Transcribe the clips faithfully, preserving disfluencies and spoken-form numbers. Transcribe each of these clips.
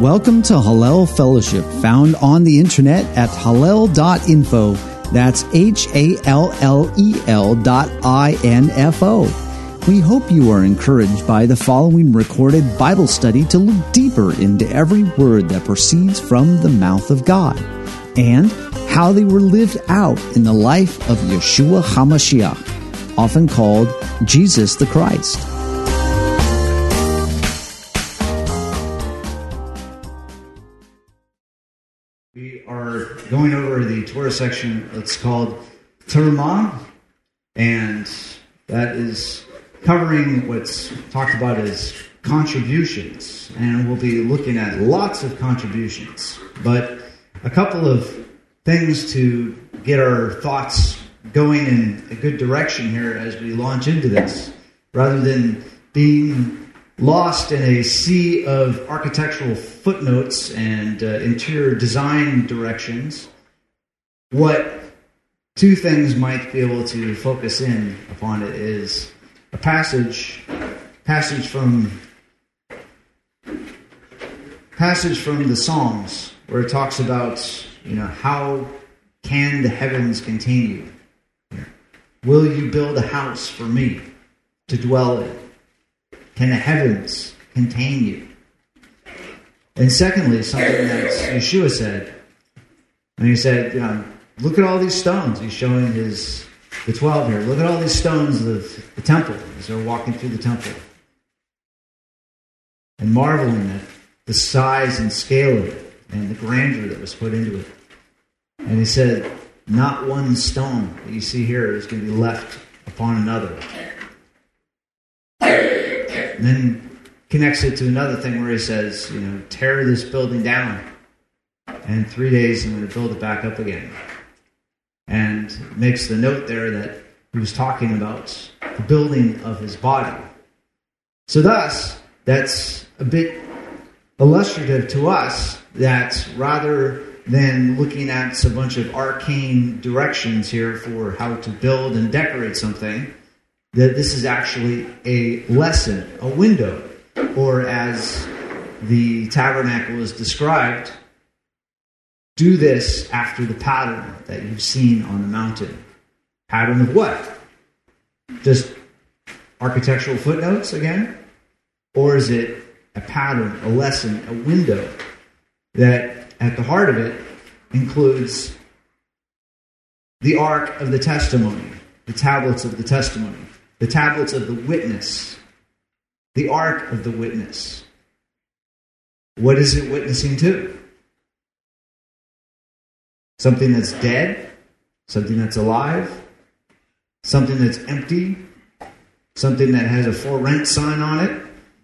Welcome to Hallel Fellowship, found on the internet at hallel dot info. That's H A L L E L dot I N F O. We hope you are encouraged by the following recorded Bible study to look deeper into every word that proceeds from the mouth of God, and how they were lived out in the life of Yeshua HaMashiach, often called Jesus the Christ. We are going over the Torah section that's called Terumah, and that is covering what's talked about as contributions, and we'll be looking at lots of contributions, but a couple of things to get our thoughts going in a good direction here as we launch into this, rather than being lost in a sea of architectural footnotes and uh, interior design directions. What two things might be able to focus in upon it is a passage, passage from passage from the Psalms, where it talks about, you know, how can the heavens contain you? Will you build a house for me to dwell in? Can the heavens contain you? And secondly, something that Yeshua said, and he said, you know, look at all these stones. He's showing his the twelve here. Look at all these stones of the temple as they're walking through the temple, and marveling at the size and scale of it and the grandeur that was put into it. And he said, not one stone that you see here is going to be left upon another. And then connects it to another thing where he says, you know, tear this building down, and in three days I'm going to build it back up again. And makes the note there that he was talking about the building of his body. So thus, that's a bit illustrative to us that rather than looking at a bunch of arcane directions here for how to build and decorate something, that this is actually a lesson, a window, or as the tabernacle is described, do this after the pattern that you've seen on the mountain. Pattern of what? Just architectural footnotes again? Or is it a pattern, a lesson, a window that at the heart of it includes the ark of the testimony, the tablets of the testimony, the tablets of the witness, the ark of the witness. What is it witnessing to? Something that's dead? Something that's alive? Something that's empty? Something that has a for rent sign on it?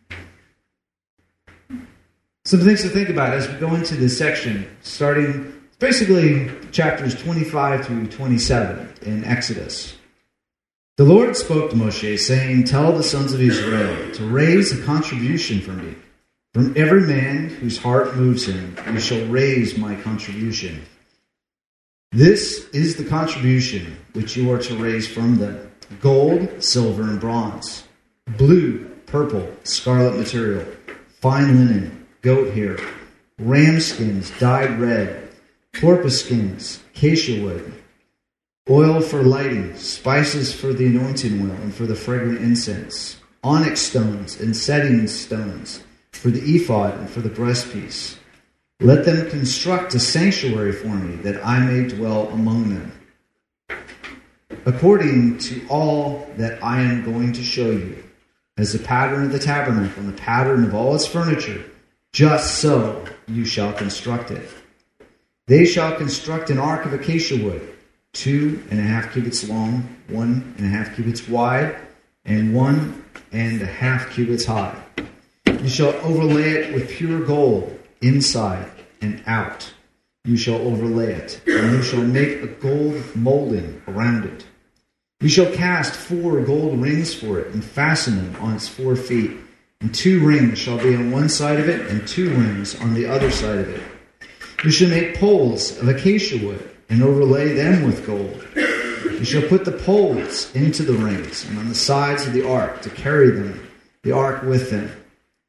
Some things to think about as we go into this section, starting basically chapters twenty-five through twenty-seven in Exodus. The Lord spoke to Moshe, saying, tell the sons of Israel to raise a contribution for me. From every man whose heart moves him, you shall raise my contribution. This is the contribution which you are to raise from them: gold, silver, and bronze, blue, purple, scarlet material, fine linen, goat hair, ram skins dyed red, porpoise skins, acacia wood, oil for lighting, spices for the anointing oil and for the fragrant incense, onyx stones and setting stones for the ephod and for the breastpiece. Let them construct a sanctuary for me, that I may dwell among them, according to all that I am going to show you, as the pattern of the tabernacle and the pattern of all its furniture, just so you shall construct it. They shall construct an ark of acacia wood, two and a half cubits long, one and a half cubits wide, and one and a half cubits high. You shall overlay it with pure gold, inside and out. You shall overlay it, and you shall make a gold molding around it. You shall cast four gold rings for it, and fasten them on its four feet. And two rings shall be on one side of it, and two rings on the other side of it. You shall make poles of acacia wood, and overlay them with gold. You shall put the poles into the rings, and on the sides of the ark, to carry them, the ark with them.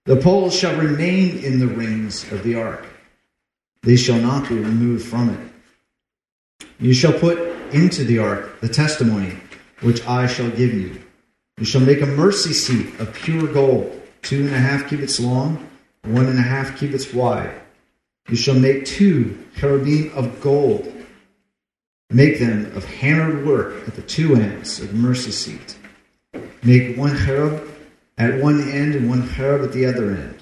The poles shall remain in the rings of the ark. They shall not be removed from it. You shall put into the ark the testimony which I shall give you. You shall make a mercy seat of pure gold, two and a half cubits long, one and a half cubits wide. You shall make two cherubim of gold. Make them of hammered work at the two ends of the mercy seat. Make one cherub at one end and one cherub at the other end.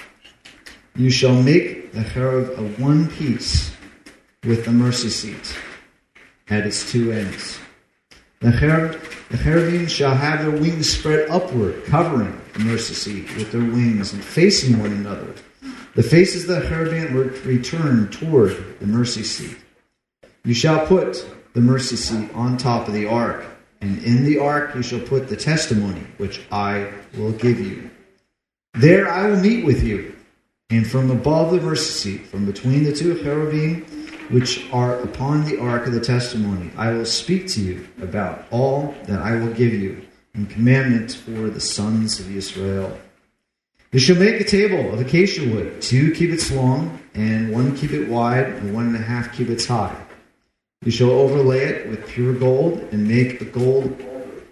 You shall make the cherub of one piece with the mercy seat at its two ends. The cherub, the cherubim shall have their wings spread upward, covering the mercy seat with their wings and facing one another. The faces of the cherubim were returned toward the mercy seat. You shall put the mercy seat on top of the ark, and in the ark you shall put the testimony which I will give you. There I will meet with you, and from above the mercy seat, from between the two cherubim which are upon the ark of the testimony, I will speak to you about all that I will give you in commandment for the sons of Israel. You shall make a table of acacia wood, two cubits long, and one cubit wide, and one and a half cubits high. You shall overlay it with pure gold, and make a gold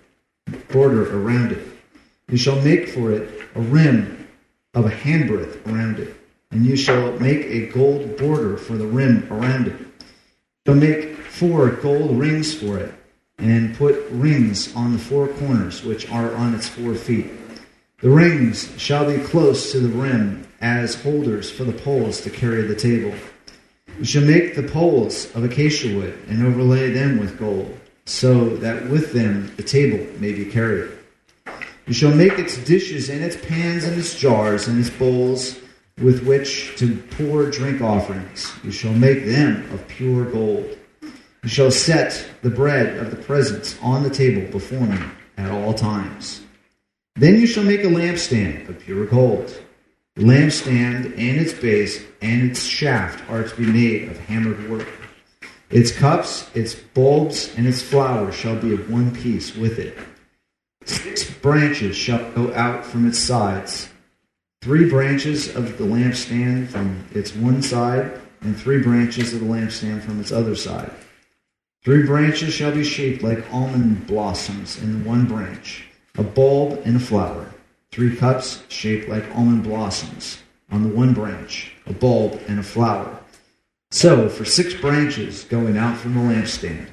border around it. You shall make for it a rim of a handbreadth around it, and you shall make a gold border for the rim around it. You shall make four gold rings for it, and put rings on the four corners which are on its four feet. The rings shall be close to the rim as holders for the poles to carry the table. You shall make the poles of acacia wood and overlay them with gold, so that with them the table may be carried. You shall make its dishes and its pans and its jars and its bowls with which to pour drink offerings. You shall make them of pure gold. You shall set the bread of the presence on the table before me at all times. Then you shall make a lampstand of pure gold. The lampstand and its base and its shaft are to be made of hammered work. Its cups, its bulbs, and its flowers shall be of one piece with it. Six branches shall go out from its sides. Three branches of the lampstand from its one side, and three branches of the lampstand from its other side. Three branches shall be shaped like almond blossoms in one branch, a bulb and a flower. Three cups shaped like almond blossoms on the one branch, a bulb and a flower. So for six branches going out from the lampstand.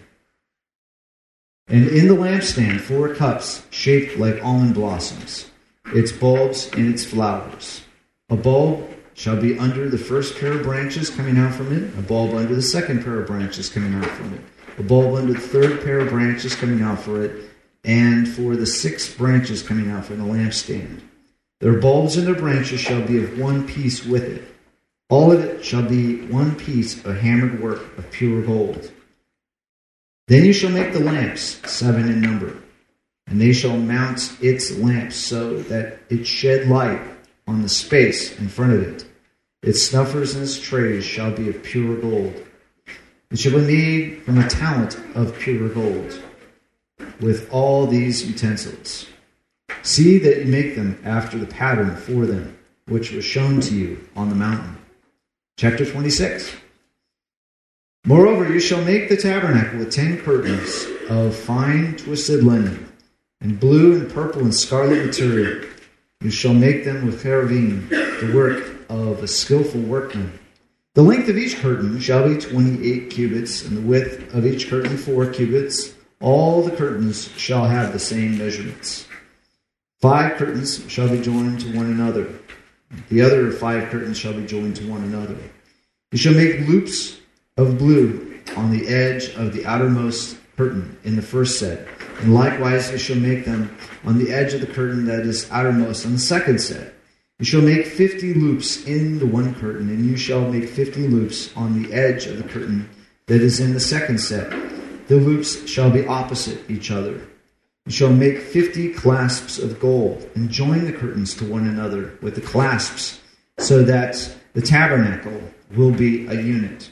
And in the lampstand four cups shaped like almond blossoms, its bulbs and its flowers. A bulb shall be under the first pair of branches coming out from it, a bulb under the second pair of branches coming out from it, a bulb under the third pair of branches coming out for it, and for the six branches coming out from the lampstand. Their bulbs and their branches shall be of one piece with it. All of it shall be one piece of hammered work of pure gold. Then you shall make the lamps, seven in number, and they shall mount its lamps so that it shed light on the space in front of it. Its snuffers and its trays shall be of pure gold. It shall be made from a talent of pure gold, with all these utensils. See that you make them after the pattern for them, which was shown to you on the mountain. Chapter twenty-six. Moreover, you shall make the tabernacle with ten curtains of fine twisted linen, and blue and purple and scarlet material. You shall make them with cherubim, the work of a skillful workman. The length of each curtain shall be twenty-eight cubits, and the width of each curtain four cubits. All the curtains shall have the same measurements. Five curtains shall be joined to one another. The other five curtains shall be joined to one another. You shall make loops of blue on the edge of the outermost curtain in the first set, and likewise you shall make them on the edge of the curtain that is outermost on the second set. You shall make fifty loops in the one curtain, and you shall make fifty loops on the edge of the curtain that is in the second set. The loops shall be opposite each other. You shall make fifty clasps of gold, and join the curtains to one another with the clasps, so that the tabernacle will be a unit.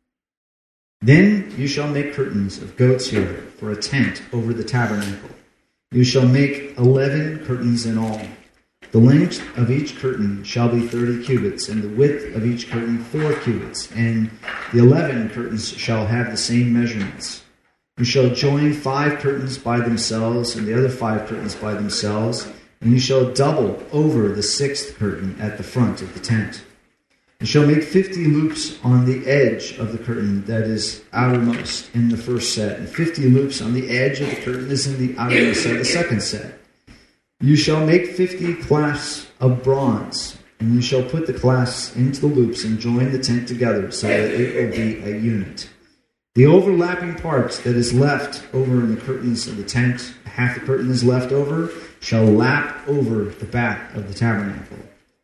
Then you shall make curtains of goat's hair for a tent over the tabernacle. You shall make eleven curtains in all. The length of each curtain shall be thirty cubits, and the width of each curtain four cubits, and the eleven curtains shall have the same measurements. You shall join five curtains by themselves, and the other five curtains by themselves, and you shall double over the sixth curtain at the front of the tent. You shall make fifty loops on the edge of the curtain that is outermost in the first set, and fifty loops on the edge of the curtain that is in the outermost of the second set. You shall make fifty clasps of bronze, and you shall put the clasps into the loops and join the tent together so that it will be a unit. The overlapping part that is left over in the curtains of the tent, half the curtain is left over, shall lap over the back of the tabernacle.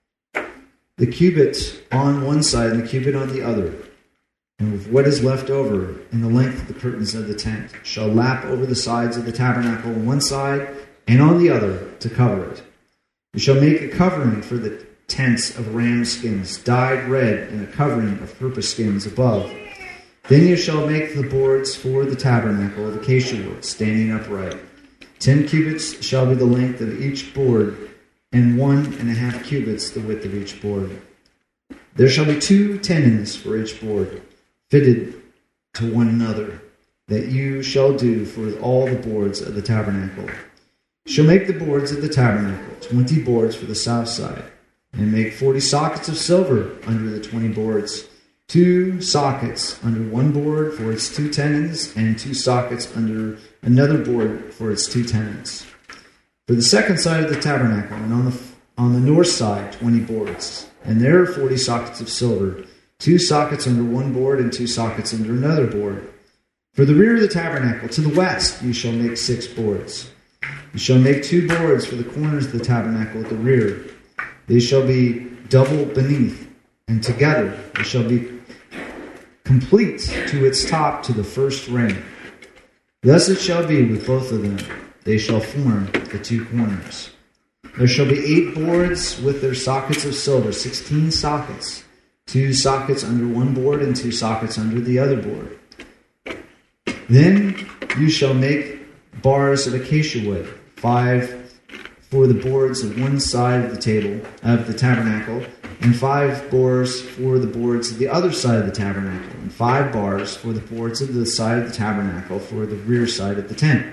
The cubit on one side and the cubit on the other, and with what is left over in the length of the curtains of the tent, shall lap over the sides of the tabernacle on one side and on the other to cover it. You shall make a covering for the tents of ram skins, dyed red, and a covering of purple skins above. Then you shall make the boards for the tabernacle of acacia wood, standing upright. Ten cubits shall be the length of each board, and one and a half cubits the width of each board. There shall be two tenons for each board, fitted to one another, that you shall do for all the boards of the tabernacle. You shall make the boards of the tabernacle, twenty boards for the south side, and make forty sockets of silver under the twenty boards, two sockets under one board for its two tenons, and two sockets under another board for its two tenons. For the second side of the tabernacle, and on the on the north side, twenty boards, and there are forty sockets of silver, two sockets under one board and two sockets under another board. For the rear of the tabernacle, to the west, you shall make six boards. You shall make two boards for the corners of the tabernacle at the rear. They shall be double beneath, and together they shall be complete to its top to the first ring. Thus it shall be with both of them. They shall form the two corners. There shall be eight boards with their sockets of silver, sixteen sockets, two sockets under one board and two sockets under the other board. Then you shall make bars of acacia wood, five for the boards of one side of the table of the tabernacle, and five bars for the boards of the other side of the tabernacle, and five bars for the boards of the side of the tabernacle for the rear side of the tent.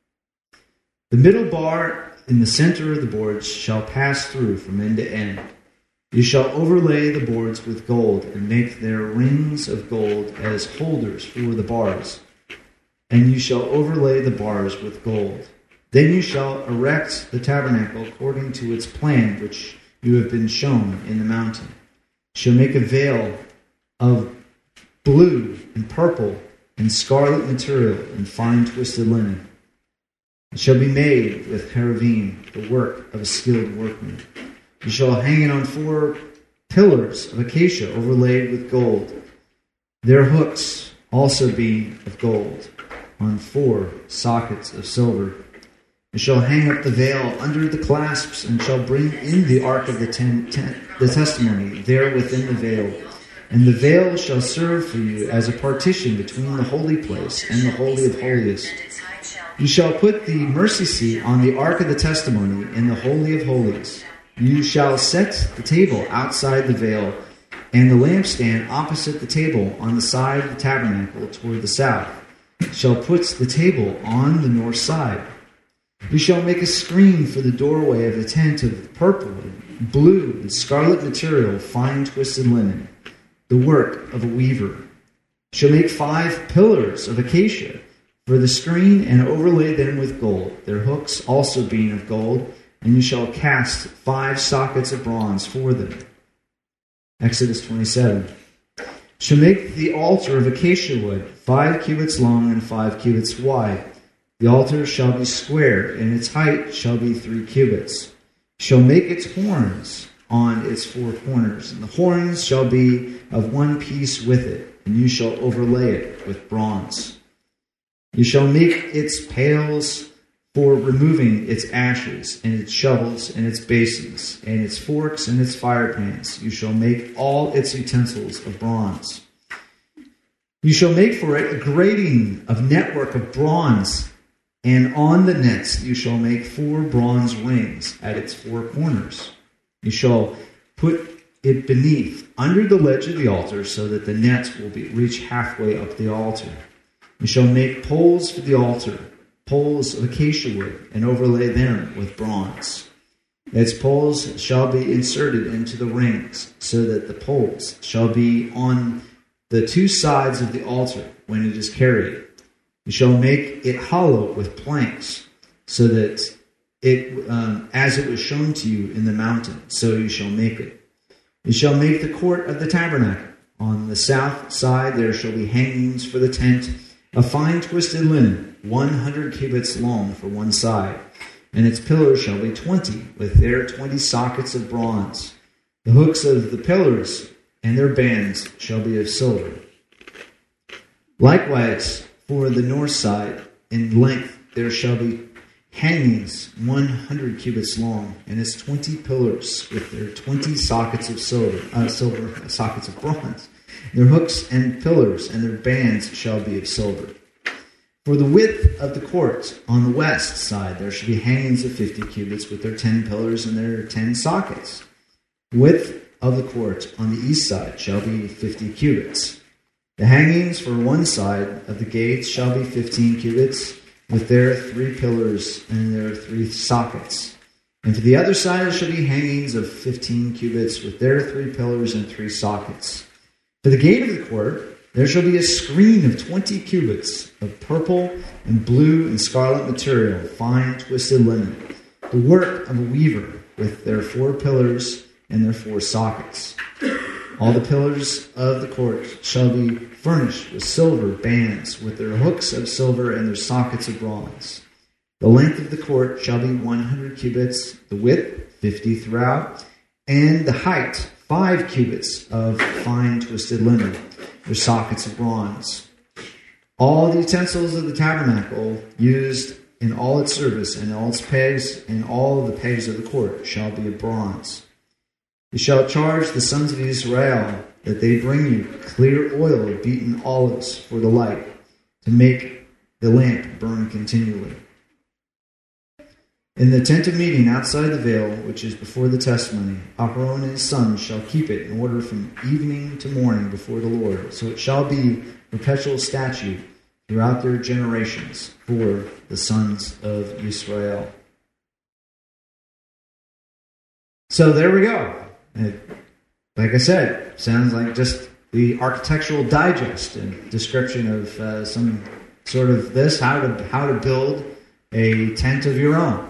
The middle bar in the center of the boards shall pass through from end to end. You shall overlay the boards with gold, and make their rings of gold as holders for the bars. And you shall overlay the bars with gold. Then you shall erect the tabernacle according to its plan, which you have been shown in the mountain. You shall make a veil of blue and purple and scarlet material and fine twisted linen. It shall be made with cherubim, the work of a skilled workman. You shall hang it on four pillars of acacia overlaid with gold, their hooks also being of gold, on four sockets of silver. You shall hang up the veil under the clasps, and shall bring in the ark of the, ten, ten, the testimony there within the veil. And the veil shall serve for you as a partition between the holy place and the holy of holies. You shall put the mercy seat on the ark of the testimony in the holy of holies. You shall set the table outside the veil, and the lampstand opposite the table on the side of the tabernacle toward the south. You shall put the table on the north side. You shall make a screen for the doorway of the tent of purple, and blue, and scarlet material, fine twisted linen, the work of a weaver. You shall make five pillars of acacia for the screen, and overlay them with gold, their hooks also being of gold, and you shall cast five sockets of bronze for them. Exodus twenty-seven. You shall make the altar of acacia wood, five cubits long and five cubits wide. The altar shall be square, and its height shall be three cubits. You shall make its horns on its four corners, and the horns shall be of one piece with it, and you shall overlay it with bronze. You shall make its pails for removing its ashes, and its shovels, and its basins, and its forks, and its fire pans. You shall make all its utensils of bronze. You shall make for it a grating of network of bronze, And on the nets you shall make four bronze rings at its four corners. You shall put it beneath, under the ledge of the altar, so that the nets will be reach halfway up the altar. You shall make poles for the altar, poles of acacia wood, and overlay them with bronze. Its poles shall be inserted into the rings, so that the poles shall be on the two sides of the altar when it is carried. You shall make it hollow with planks, so that it, um, as it was shown to you in the mountain, so you shall make it. You shall make the court of the tabernacle. On the south side there shall be hangings for the tent, a fine twisted linen, one hundred cubits long for one side. And its pillars shall be twenty, with their twenty sockets of bronze. The hooks of the pillars and their bands shall be of silver. Likewise, for the north side, in length there shall be hangings one hundred cubits long, and its twenty pillars with their twenty sockets of silver, uh, silver sockets of bronze. Their hooks and pillars and their bands shall be of silver. For the width of the court on the west side there shall be hangings of fifty cubits with their ten pillars and their ten sockets. Width of the court on the east side shall be fifty cubits. The hangings for one side of the gates shall be fifteen cubits, with their three pillars and their three sockets. And for the other side there shall be hangings of fifteen cubits, with their three pillars and three sockets. For the gate of the court there shall be a screen of twenty cubits of purple and blue and scarlet material, fine twisted linen, the work of a weaver, with their four pillars and their four sockets. All the pillars of the court shall be furnished with silver bands, with their hooks of silver and their sockets of bronze. The length of the court shall be one hundred cubits, the width fifty throughout, and the height five cubits of fine twisted linen, their sockets of bronze. All the utensils of the tabernacle used in all its service, and all its pegs, and all the pegs of the court shall be of bronze. You shall charge the sons of Israel that they bring you clear oil of beaten olives for the light, to make the lamp burn continually. In the tent of meeting outside the veil, which is before the testimony, Aharon and his sons shall keep it in order from evening to morning before the Lord. So it shall be a perpetual statute throughout their generations for the sons of Israel. So there we go. It, like I said, sounds like just the architectural digest and description of uh, some sort of this, how to how to build a tent of your own.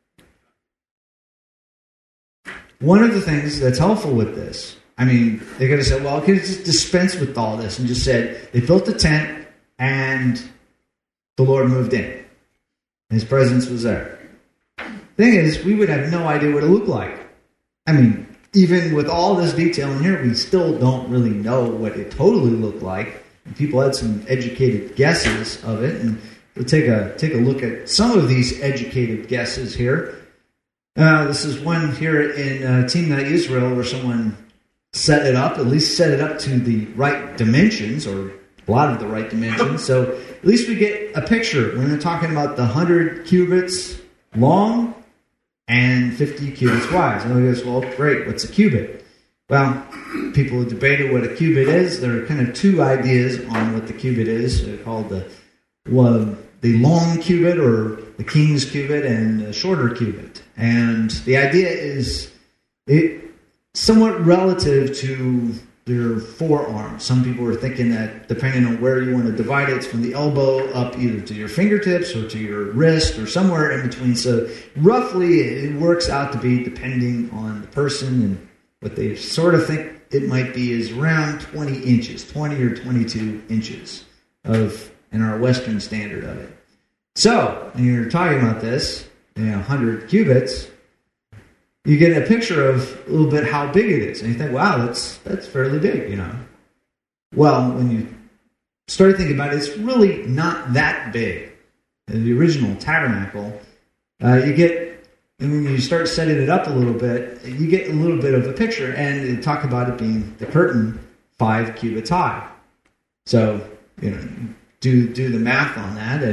One of the things that's helpful with this, I mean, they're going to say, well, I could just dispense with all this and just said they built the tent and the Lord moved in. And his presence was there. The thing is, we would have no idea what it looked like. I mean, even with all this detail in here, we still don't really know what it totally looked like. And people had some educated guesses of it, and we'll take a take a look at some of these educated guesses here. Uh, this is one here in uh, Timnah, Israel, where someone set it up, at least set it up to the right dimensions, or a lot of the right dimensions. So at least we get a picture when they're talking about the one hundred cubits long and fifty cubits wide. And we goes, well, great, what's a cubit? Well, people have debated what a cubit is. There are kind of two ideas on what the cubit is. They're called the well, the long cubit, or the king's cubit, and the shorter cubit. And the idea is it somewhat relative to their forearm. Some people are thinking that depending on where you want to divide it, it's from the elbow up either to your fingertips or to your wrist or somewhere in between. So roughly it works out to be, depending on the person and what they sort of think it might be, is around twenty inches, twenty or twenty-two inches of in our Western standard of it. So when you're talking about this, you know, one hundred cubits, you get a picture of a little bit how big it is. And you think, wow, that's that's fairly big, you know. Well, when you start thinking about it, it's really not that big. In the original tabernacle, uh, you get, and when you start setting it up a little bit, you get a little bit of a picture. And they talk about it being the curtain five cubits high. So, you know, do do the math on that, and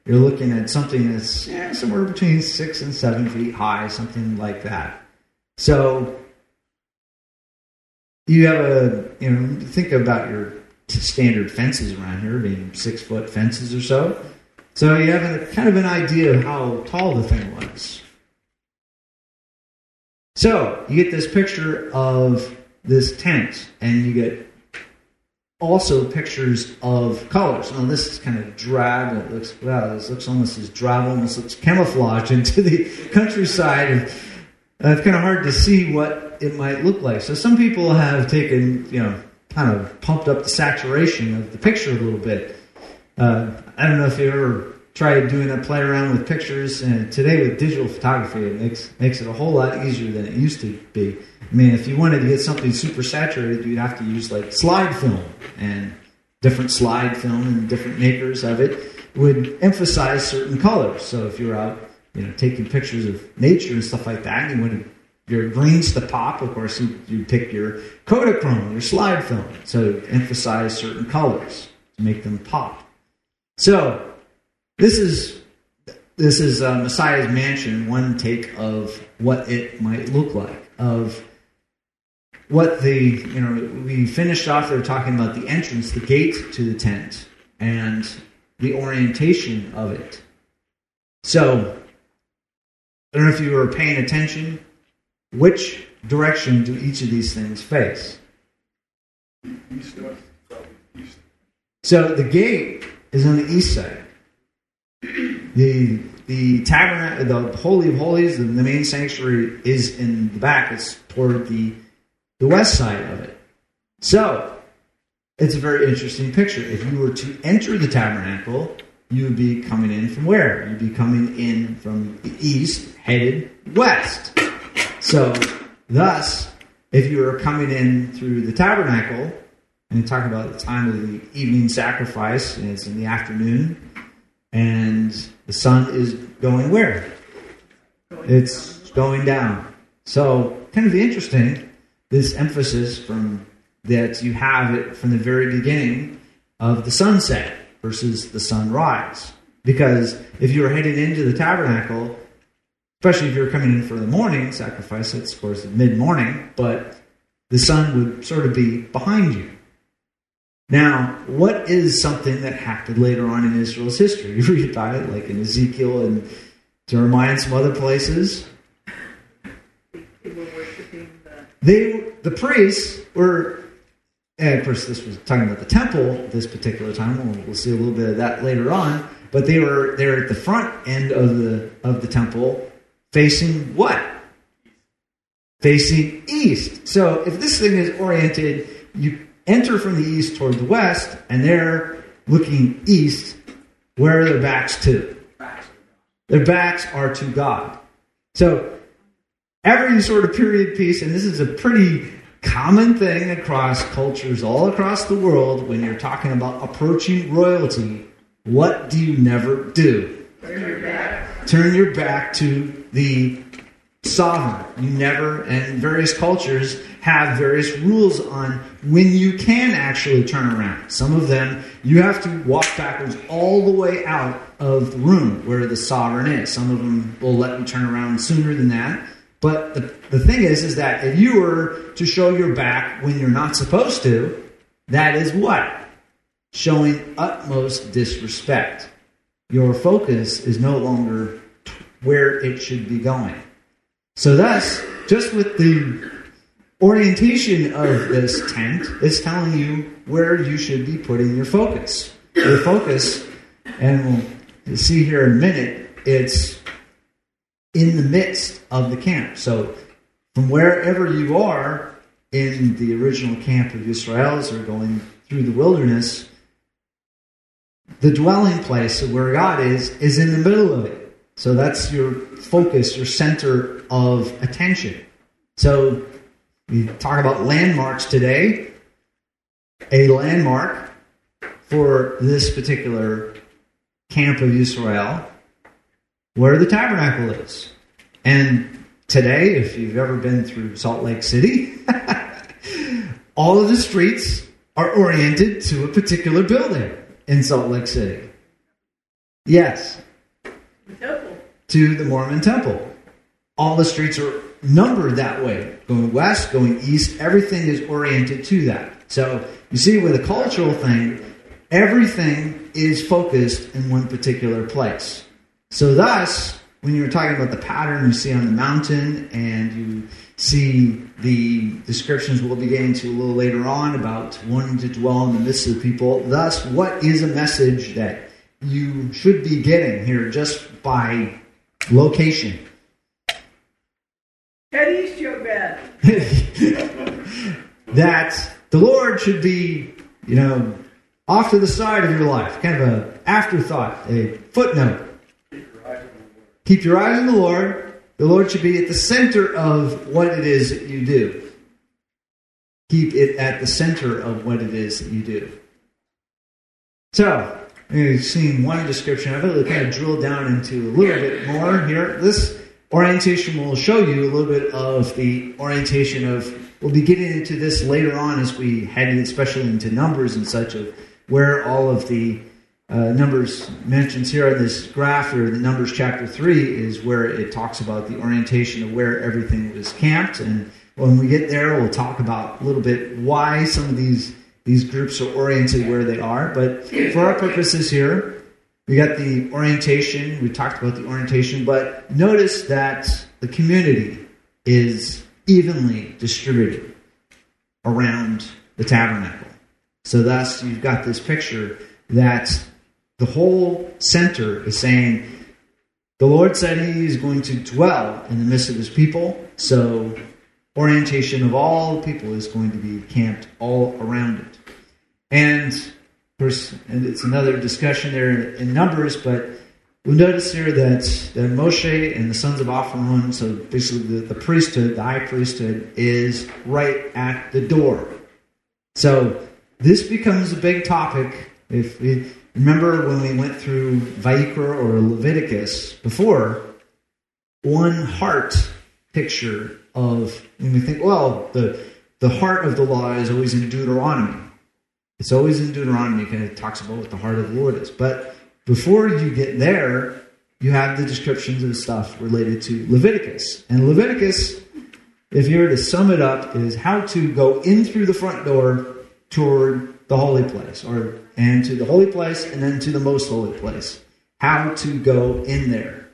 you're looking at something that's yeah, somewhere between six and seven feet high, something like that. So you have a, you know, think about your standard fences around here, being six foot fences or so. So you have a, kind of an idea of how tall the thing was. So you get this picture of this tent, and you get also pictures of colors. Now this is kind of drab. It looks, wow, this looks almost as drab, almost looks camouflaged into the countryside. And uh, it's kind of hard to see what it might look like. So some people have taken, you know, kind of pumped up the saturation of the picture a little bit. Uh, I don't know if you ever tried doing a play around with pictures, and today with digital photography, it makes makes it a whole lot easier than it used to be. I mean, if you wanted to get something super saturated, you'd have to use like slide film, and different slide film and different makers of it would emphasize certain colors. So if you're out, you know, taking pictures of nature and stuff like that, and you wanted your greens to pop, of course, you you pick your Kodachrome, your slide film, so emphasize certain colors to make them pop. So this is this is uh, Messiah's Mansion, one take of what it might look like, of what the, you know, we finished off there talking about the entrance, the gate to the tent, and the orientation of it. So, I don't know if you were paying attention. Which direction do each of these things face? East, west, south, east. So the gate is on the east side. The the tabernacle, the Holy of Holies, the, the main sanctuary is in the back. It's toward the the west side of it. So it's a very interesting picture. If you were to enter the tabernacle, you would be coming in from where? You'd be coming in from the east, headed west. So, thus, if you were coming in through the tabernacle, and you talk about the time of the evening sacrifice, and it's in the afternoon, and the sun is going where? It's going down. So, kind of interesting, this emphasis from that you have it from the very beginning of the sunset versus the sunrise. Because if you were heading into the tabernacle, especially if you're coming in for the morning sacrifice, it's of course mid-morning, but the sun would sort of be behind you. Now, what is something that happened later on in Israel's history? You read about it, like in Ezekiel and Jeremiah and some other places. They were worshiping the... They, the priests were, and of course this was talking about the temple this particular time, we'll, we'll see a little bit of that later on, but they were they were at the front end of the of the temple, facing what? Facing east. So if this thing is oriented, you enter from the east toward the west, and they're looking east. Where are their backs to? Their backs are to God. So every sort of period piece, and this is a pretty common thing across cultures all across the world, when you're talking about approaching royalty, what do you never do? Turn your back. Turn your back to the sovereign. You never, and various cultures have various rules on when you can actually turn around. Some of them, you have to walk backwards all the way out of the room where the sovereign is. Some of them will let you turn around sooner than that. But the, the thing is, is that if you were to show your back when you're not supposed to, that is what? Showing utmost disrespect. Your focus is no longer where it should be going. So thus, just with the orientation of this tent, it's telling you where you should be putting your focus. Your focus, and we'll see here in a minute, it's in the midst of the camp. So from wherever you are in the original camp of Israel, or going through the wilderness, the dwelling place of where God is, is in the middle of it. So that's your focus, your center of attention. So we talk about landmarks today. A landmark for this particular camp of Israel, where the tabernacle is. And today, if you've ever been through Salt Lake City, all of the streets are oriented to a particular building in Salt Lake City. Yes. The temple. To the Mormon temple. All the streets are numbered that way. Going west, going east, everything is oriented to that. So you see with a cultural thing, everything is focused in one particular place. So thus, when you're talking about the pattern you see on the mountain and you see the descriptions we'll be getting to a little later on about wanting to dwell in the midst of the people, thus, what is a message that you should be getting here just by location? Head east, young man. That the Lord should be, you know, off to the side of your life, kind of an afterthought, a footnote. Keep your eyes on the Lord. The Lord should be at the center of what it is that you do. Keep it at the center of what it is that you do. So, we've seen one description of it. We'll kind of drill down into a little bit more here. This orientation will show you a little bit of the orientation of, we'll be getting into this later on as we head especially into Numbers and such, of where all of the uh, Numbers mentions here in this graph, or the Numbers chapter three, is where it talks about the orientation of where everything was camped. And when we get there, we'll talk about a little bit why some of these, these groups are oriented where they are. But for our purposes here, we got the orientation. We talked about the orientation, but notice that the community is evenly distributed around the tabernacle. So thus, you've got this picture that the whole center is saying, the Lord said He is going to dwell in the midst of His people, so orientation of all people is going to be camped all around it. And of course, and it's another discussion there in Numbers, but we'll notice here that, that Moshe and the sons of Ephraim, so basically the, the priesthood, the high priesthood, is right at the door. So this becomes a big topic. If we remember when we went through Vayikra or Leviticus before, one heart picture of, and we think, well, the the heart of the law is always in Deuteronomy. It's always in Deuteronomy, kind of talks about what the heart of the Lord is. But before you get there, you have the descriptions of stuff related to Leviticus. And Leviticus, if you were to sum it up, is how to go in through the front door toward the holy place, or and to the holy place, and then to the most holy place. How to go in there.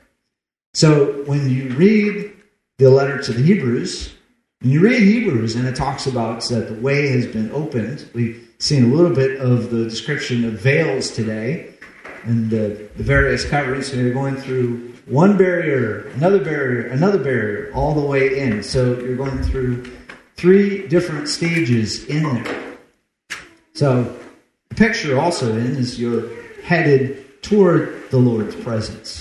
So when you read the letter to the Hebrews, when you read Hebrews, and it talks about that the way has been opened, we've seen a little bit of the description of veils today, and the, the various coverings. So you're going through one barrier, another barrier, another barrier, all the way in. So you're going through three different stages in there. So the picture also in is you're headed toward the Lord's presence.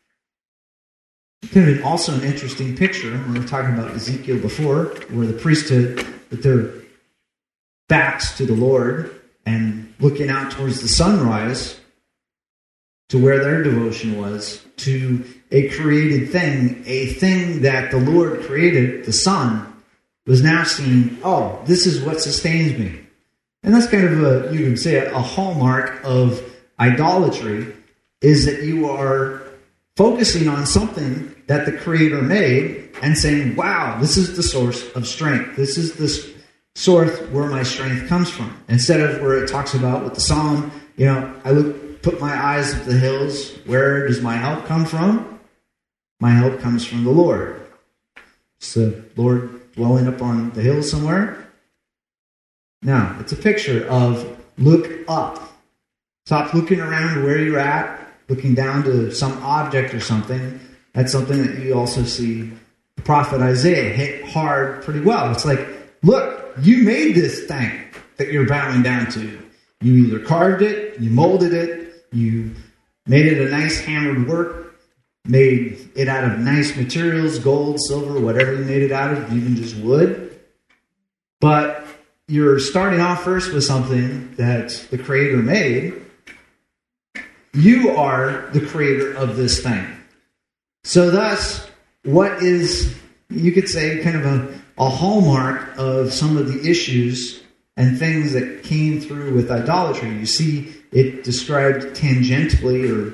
Kind of also an interesting picture when we were talking about Ezekiel before, where the priesthood, with their backs to the Lord and looking out towards the sunrise, to where their devotion was, to a created thing, a thing that the Lord created, the sun, was now seeing, oh, this is what sustains me. And that's kind of a, you can say, a hallmark of idolatry, is that you are focusing on something that the Creator made and saying, wow, this is the source of strength. This is the source where my strength comes from. Instead of where it talks about with the Psalm, you know, I look, put my eyes at the hills. Where does my help come from? My help comes from the Lord. Is the Lord dwelling up on the hill somewhere? No, it's a picture of look up. Stop looking around where you're at, looking down to some object or something. That's something that you also see the prophet Isaiah hit hard pretty well. It's like, look, you made this thing that you're bowing down to. You either carved it, you molded it, you made it a nice hammered work, made it out of nice materials, gold, silver, whatever you made it out of, even just wood. But you're starting off first with something that the Creator made. You are the creator of this thing. So thus, what is, you could say, kind of a, a hallmark of some of the issues and things that came through with idolatry. You see it described tangentially or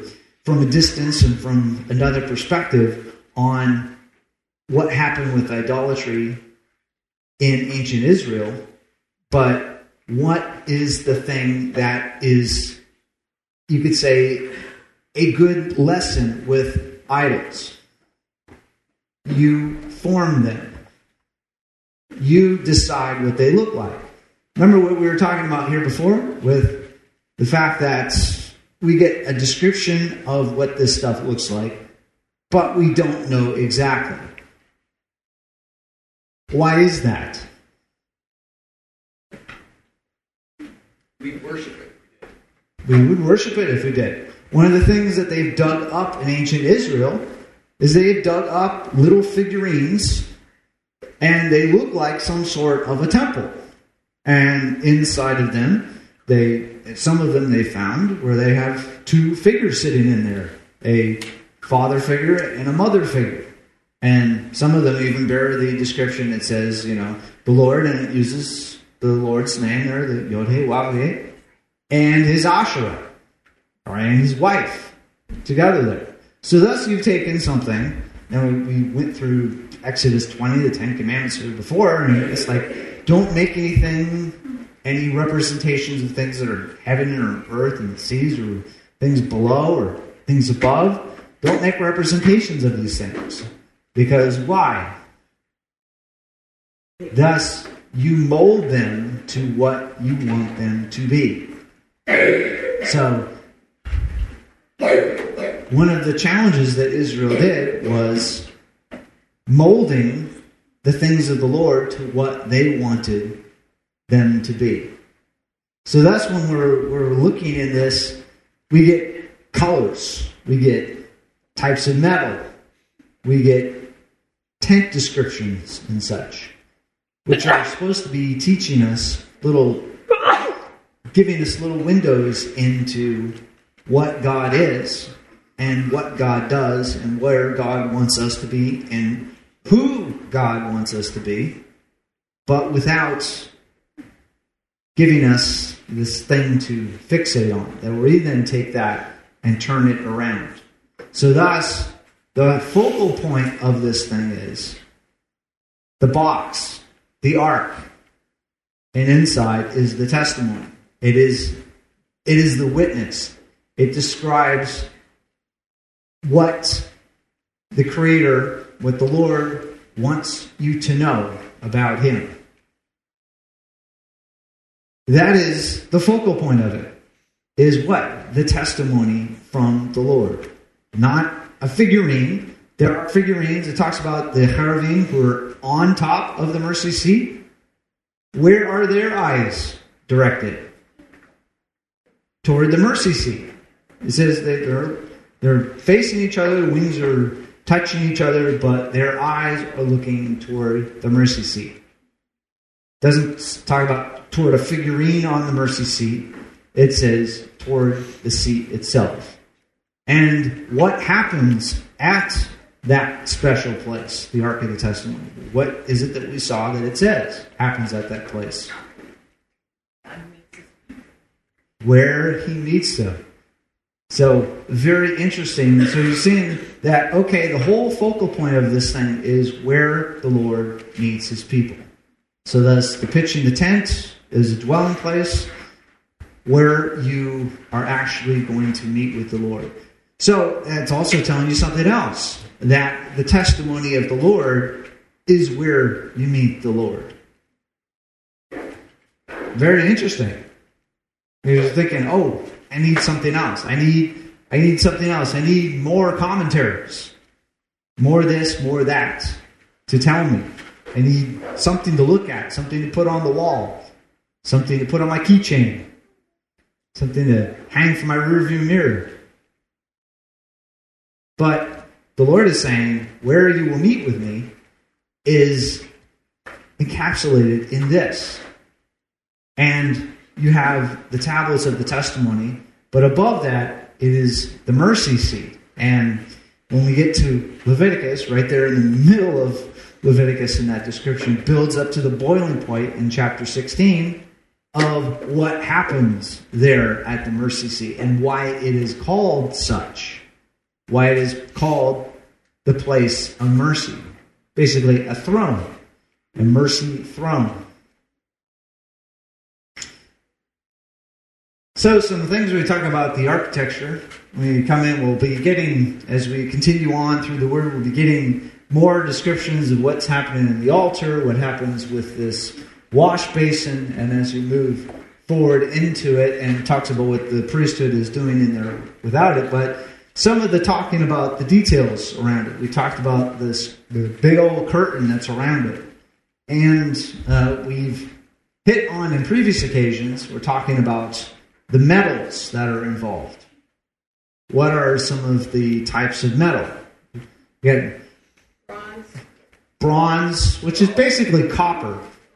from a distance and from another perspective on what happened with idolatry in ancient Israel, but what is the thing that is, you could say, a good lesson with idols? You form them. You decide what they look like. Remember what we were talking about here before with the fact that we get a description of what this stuff looks like, but we don't know exactly. Why is that? We worship it. We would worship it if we did. One of the things that they've dug up in ancient Israel is they've dug up little figurines, and they look like some sort of a temple. And inside of them, they some of them they found where they have two figures sitting in there, a father figure and a mother figure. And some of them even bear the description that says, you know, the Lord, and it uses the Lord's name there, the Yod-Heh-Wav-Heh, and his Asherah, and his wife, together there. So thus you've taken something, and we, we went through Exodus twenty, the Ten Commandments before, and it's like, don't make anything, any representations of things that are heaven or earth and the seas or things below or things above. Don't make representations of these things. Because why? Thus, you mold them to what you want them to be. So, one of the challenges that Israel did was molding the things of the Lord to what they wanted them to be. So that's when we're, we're looking in this, we get colors, we get types of metal, we get tent descriptions and such, which are supposed to be teaching us little, giving us little windows into what God is and what God does and where God wants us to be and who God wants us to be, but without giving us this thing to fixate on, that we then take that and turn it around. So thus, the focal point of this thing is the box, the ark, and inside is the testimony. It is, it is the witness. It describes what the Creator, what the Lord wants you to know about Him. That is the focal point of it. Is what? The testimony from the Lord. Not a figurine. There are figurines. It talks about the cherubim who are on top of the mercy seat. Where are their eyes directed? Toward the mercy seat. It says that they're, they're facing each other, the wings are touching each other, but their eyes are looking toward the mercy seat. It doesn't talk about toward a figurine on the mercy seat. It says toward the seat itself. And what happens at that special place, the Ark of the Testimony? What is it that we saw that it says happens at that place? Where He meets them. So, very interesting. So you're seeing that, okay, the whole focal point of this thing is where the Lord meets His people. So thus, the pitching the tent is a dwelling place where you are actually going to meet with the Lord. So that's also telling you something else, that the testimony of the Lord is where you meet the Lord. Very interesting. You're thinking, oh, I need something else. I need, I need something else. I need more commentaries. More this, more that to tell me. I need something to look at, something to put on the wall, something to put on my keychain, something to hang from my rearview mirror. But the Lord is saying, where you will meet with me is encapsulated in this. And you have the tablets of the testimony, but above that, it is the mercy seat. And when we get to Leviticus, right there in the middle of Leviticus in that description, builds up to the boiling point in chapter sixteen of what happens there at the mercy seat and why it is called such. why it is called the place of mercy. Basically, a throne, a mercy throne. So some things we talk about the architecture. When we come in, we'll be getting, as we continue on through the Word, we'll be getting more descriptions of what's happening in the altar, what happens with this wash basin, and as we move forward into it, and it talks about what the priesthood is doing in there without it, but some of the talking about the details around it. We talked about this the big old curtain that's around it. And uh, we've hit on in previous occasions, we're talking about the metals that are involved. What are some of the types of metal? We got Bronze. bronze, which is basically copper,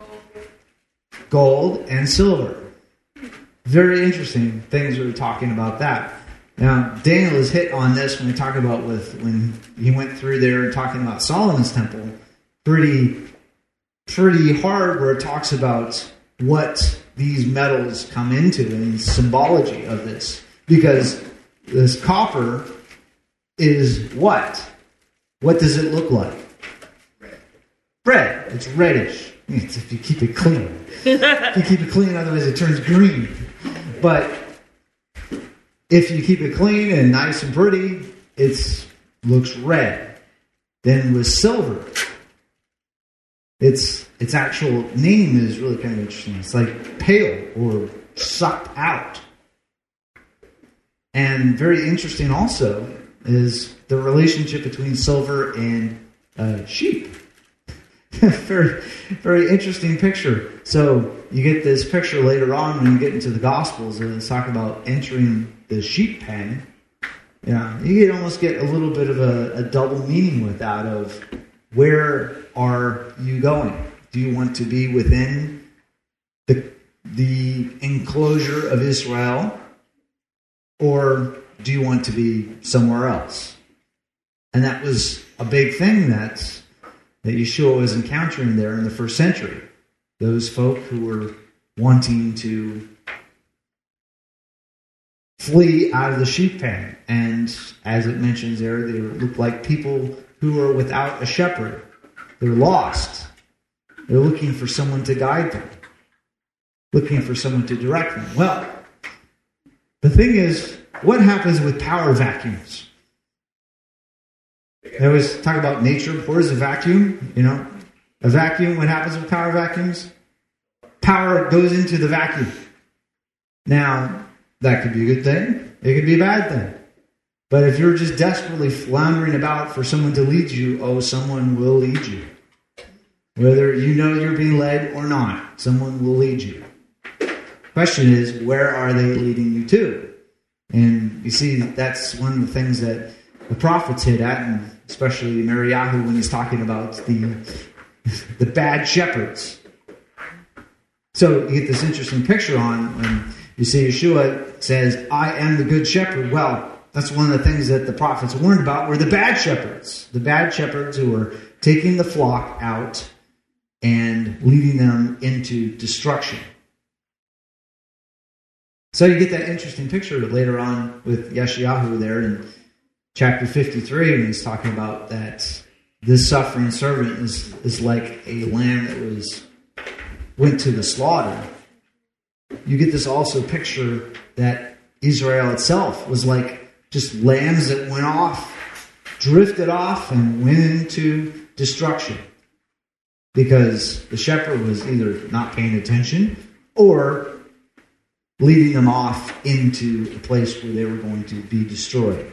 gold, and silver. Very interesting things we were talking about that. Now, Daniel has hit on this when we talk about with when he went through there and talking about Solomon's temple, pretty, pretty hard, where it talks about what these metals come into and symbology of this, because this copper is what? What does it look like? Red. Red. It's reddish. It's if you keep it clean. If you keep it clean, otherwise it turns green. But if you keep it clean and nice and pretty, it looks red. Then with silver, its its actual name is really kind of interesting. It's like pale or sucked out. And very interesting also is the relationship between silver and uh, sheep. very, very interesting picture. So you get this picture later on when you get into the Gospels, and it's talking about entering the sheep pen. Yeah, you can almost get a little bit of a, a double meaning with that of where are you going? Do you want to be within the the enclosure of Israel, or do you want to be somewhere else? And that was a big thing that that Yeshua was encountering there in the first century. Those folk who were wanting to flee out of the sheep pen. And as it mentions there, they look like people who are without a shepherd. They're lost. They're looking for someone to guide them. Looking for someone to direct them. Well, the thing is, what happens with power vacuums? I always talk about nature. What is a vacuum? You know, a vacuum, what happens with power vacuums? Power goes into the vacuum. Now, that could be a good thing. It could be a bad thing. But if you're just desperately floundering about for someone to lead you, oh, someone will lead you. Whether you know you're being led or not, someone will lead you. Question is, where are they leading you to? And you see, that's one of the things that the prophets hit at, and especially Mariahu when he's talking about the the bad shepherds. So you get this interesting picture on when you see Yeshua says, I am the good shepherd. Well, that's one of the things that the prophets warned about were the bad shepherds. The bad shepherds who were taking the flock out and leading them into destruction. So you get that interesting picture later on with Yeshayahu there in chapter fifty-three, when he's talking about that this suffering servant is, is like a lamb that was went to the slaughter. You get this also picture that Israel itself was like just lambs that went off, drifted off, and went into destruction. Because the shepherd was either not paying attention or leading them off into a place where they were going to be destroyed.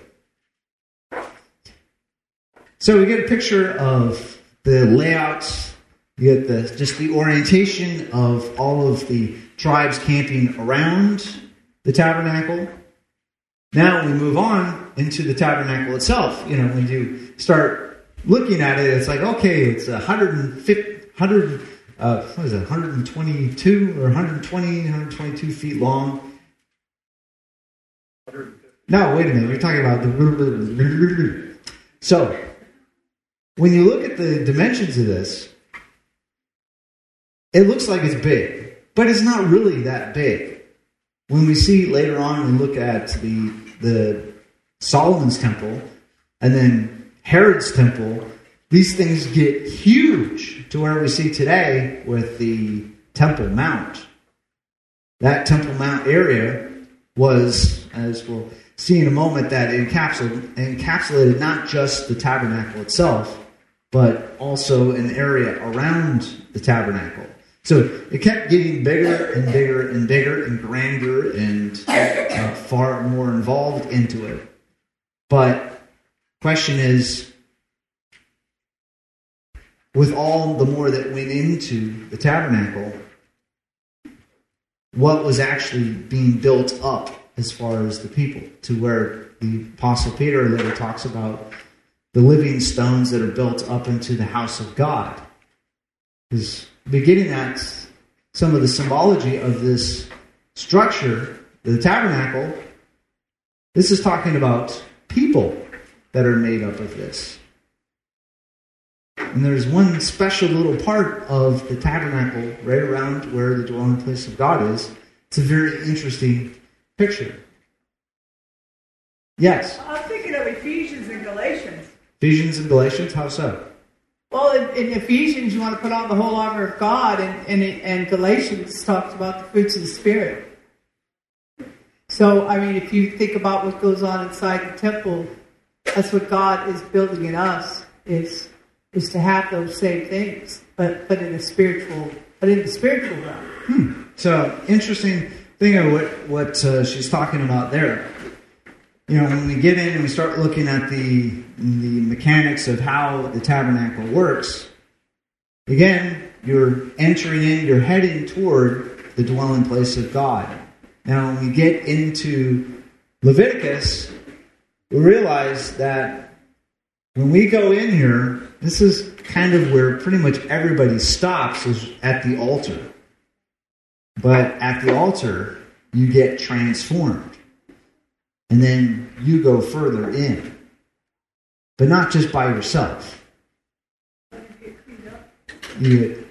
So we get a picture of the layouts. You get the just the orientation of all of the tribes camping around the tabernacle. Now we move on into the tabernacle itself. You know, when you start looking at it, it's like, okay, it's one hundred fifty, one hundred, uh, what is it, one hundred twenty-two or one hundred twenty, one hundred twenty-two feet long. No, wait a minute. You're talking about the... So, when you look at the dimensions of this, it looks like it's big, but it's not really that big. When we see later on, we look at the the Solomon's temple, and then Herod's temple, these things get huge to where we see today with the Temple Mount. That Temple Mount area was, as we'll see in a moment, that encapsulated, encapsulated not just the tabernacle itself, but also an area around the tabernacle. So it kept getting bigger and bigger and bigger and grander and uh, far more involved into it. But question is, with all the more that went into the tabernacle, what was actually being built up as far as the people, to where the Apostle Peter later talks about the living stones that are built up into the house of God. Is beginning at some of the symbology of this structure, the tabernacle. This is talking about people that are made up of this. And there's one special little part of the tabernacle right around where the dwelling place of God is. It's a very interesting picture. Yes? I'm thinking of Ephesians and Galatians. Ephesians and Galatians, how so? Well, in, in Ephesians, you want to put on the whole armor of God, and, and, and Galatians talks about the fruits of the Spirit. So, I mean, if you think about what goes on inside the temple, that's what God is building in us, is is to have those same things, but but in a spiritual, but in the spiritual realm. Hmm. So, interesting thing of what what uh, she's talking about there. You know, when we get in and we start looking at the the mechanics of how the tabernacle works, again, you're entering in, you're heading toward the dwelling place of God. Now, when we get into Leviticus, we realize that when we go in here, this is kind of where pretty much everybody stops, is at the altar. But at the altar, you get transformed. And then you go further in. But not just by yourself. You get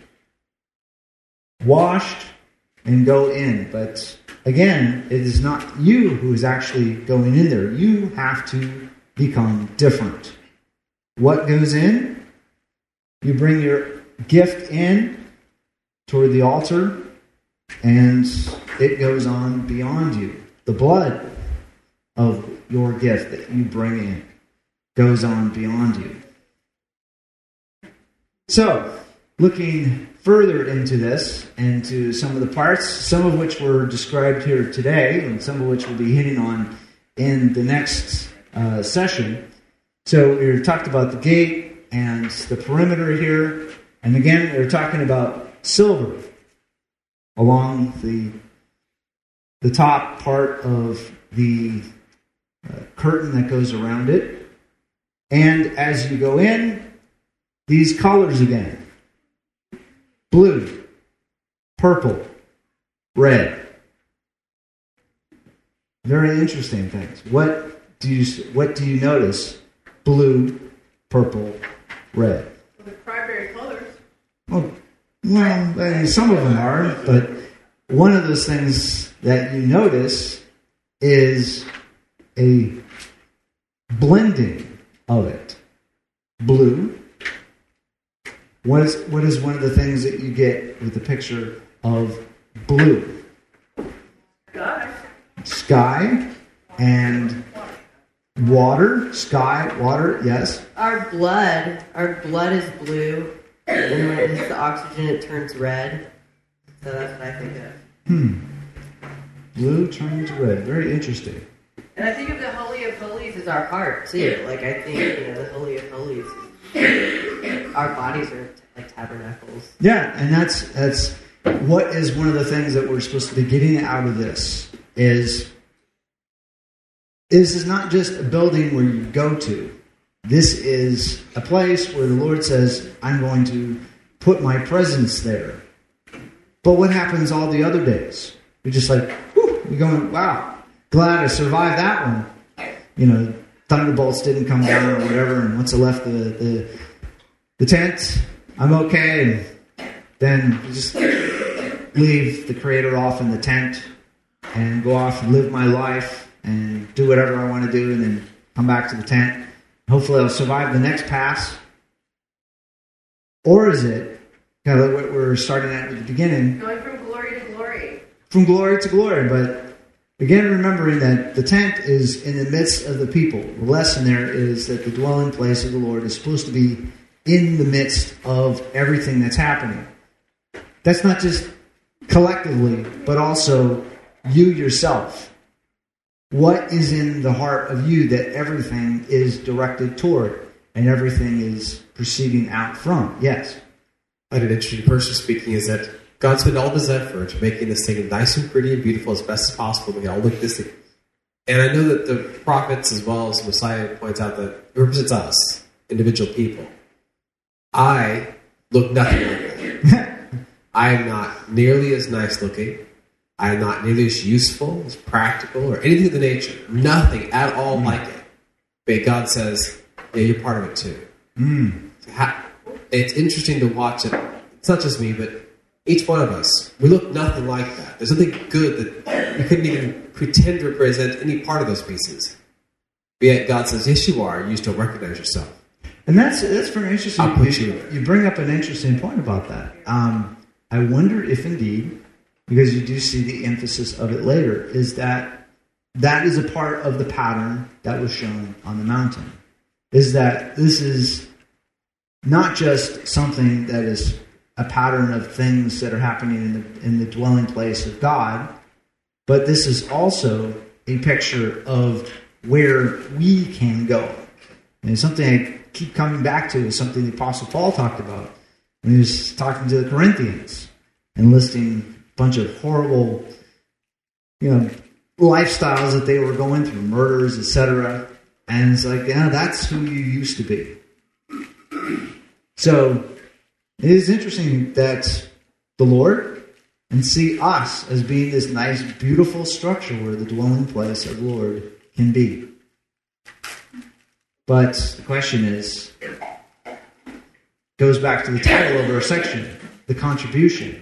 washed and go in. But again, it is not you who is actually going in there. You have to become different. What goes in? You bring your gift in toward the altar, and it goes on beyond you. The blood of your gift that you bring in goes on beyond you. So, looking further into this, into some of the parts, some of which were described here today, and some of which we'll be hitting on in the next uh, session. So, we talked about the gate and the perimeter here, and again, we we're talking about silver along the the top part of the Uh, curtain that goes around it. And as you go in, these colors again. Blue, purple, red. Very interesting things. What do you what do you notice? Blue, purple, red. Well, the primary colors. Well, well, some of them are, but one of those things that you notice is a blending of it. Blue. What is what is one of the things that you get with the picture of blue? Sky. Sky and water. Sky, water, yes. Our blood, our blood is blue, and when it hits the oxygen, it turns red. So that's what I think of. Hmm. Blue turns red. Very interesting. And I think of the Holy of Holies as our heart, too. Like, I think, you know, the Holy of Holies, our bodies are like tabernacles. Yeah, and that's that's what is one of the things that we're supposed to be getting out of this is this is not just a building where you go to. This is a place where the Lord says, I'm going to put my presence there. But what happens all the other days? You're just like, whew, you're going, wow. Glad I survived that one. You know, thunderbolts didn't come down or whatever, and once I left the, the the tent, I'm okay. And then you just leave the Creator off in the tent and go off and live my life and do whatever I want to do, and then come back to the tent hopefully I'll survive the next pass? Or is it kind of like what we're starting at at the beginning? Going from glory to glory. From glory to glory. But again, remembering that the tent is in the midst of the people. The lesson there is that the dwelling place of the Lord is supposed to be in the midst of everything that's happening. That's not just collectively, but also you yourself. What is in the heart of you that everything is directed toward and everything is proceeding out from? Yes. I had an interesting person speaking is that God spent all of his effort making this thing nice and pretty and beautiful as best as possible. We all look at this thing. And I know that the prophets as well as the Messiah points out that it represents us, individual people. I look nothing like that. I am not nearly as nice looking. I am not nearly as useful, as practical, or anything of the nature. Nothing at all mm. like it. But God says, yeah, you're part of it too. Mm. It's interesting to watch it. It's not just me, but each one of us. We look nothing like that. There's nothing good that we couldn't even pretend to represent any part of those pieces. But yet God says, yes, you are. You still recognize yourself. And that's that's very interesting. I'll put you, you, you bring up an interesting point about that. Um, I wonder if indeed, because you do see the emphasis of it later, is that that is a part of the pattern that was shown on the mountain. Is that this is not just something that is a pattern of things that are happening in the, in the dwelling place of God, but this is also a picture of where we can go. And it's something I keep coming back to is something the Apostle Paul talked about when he was talking to the Corinthians and listing a bunch of horrible, you know, lifestyles that they were going through, murders, et cetera. And it's like, yeah, that's who you used to be. So it is interesting that the Lord and see us as being this nice, beautiful structure where the dwelling place of the Lord can be. But the question is, goes back to the title of our section, the contribution.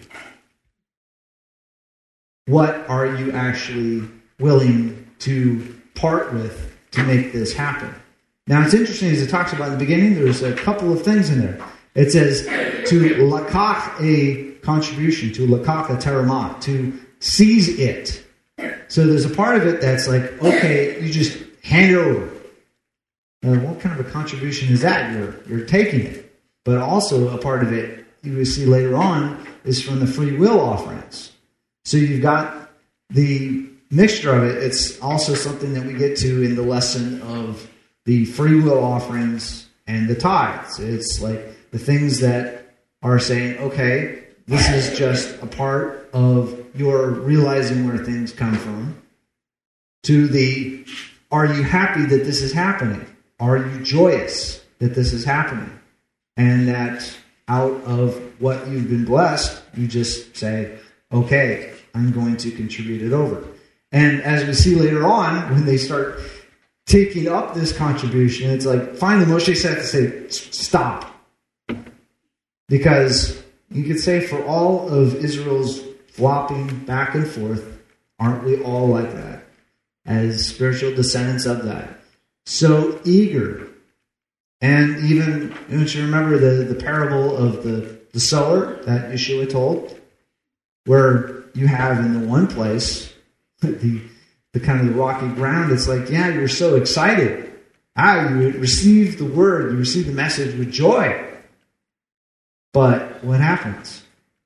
What are you actually willing to part with to make this happen? Now, it's interesting, as it talks about in the beginning, there's a couple of things in there. It says to lakach a contribution, to lakach a teramah, to seize it. So there's a part of it that's like, okay, you just hand it over. Now, what kind of a contribution is that? You're, you're taking it. But also a part of it, you will see later on, is from the free will offerings. So you've got the mixture of it. It's also something that we get to in the lesson of the free will offerings and the tithes. It's like the things that are saying, okay, this is just a part of your realizing where things come from, to the, are you happy that this is happening? Are you joyous that this is happening? And that out of what you've been blessed, you just say, okay, I'm going to contribute it over. And as we see later on, when they start taking up this contribution, it's like, finally Moshe said to say, stop. Because you could say for all of Israel's flopping back and forth, aren't we all like that? As spiritual descendants of that. So eager. And even, don't you remember the, the parable of the, the sower that Yeshua told? Where you have in the one place, the the kind of the rocky ground, it's like, yeah, you're so excited. Ah, you receive the word, you receive the message with joy. But what happens?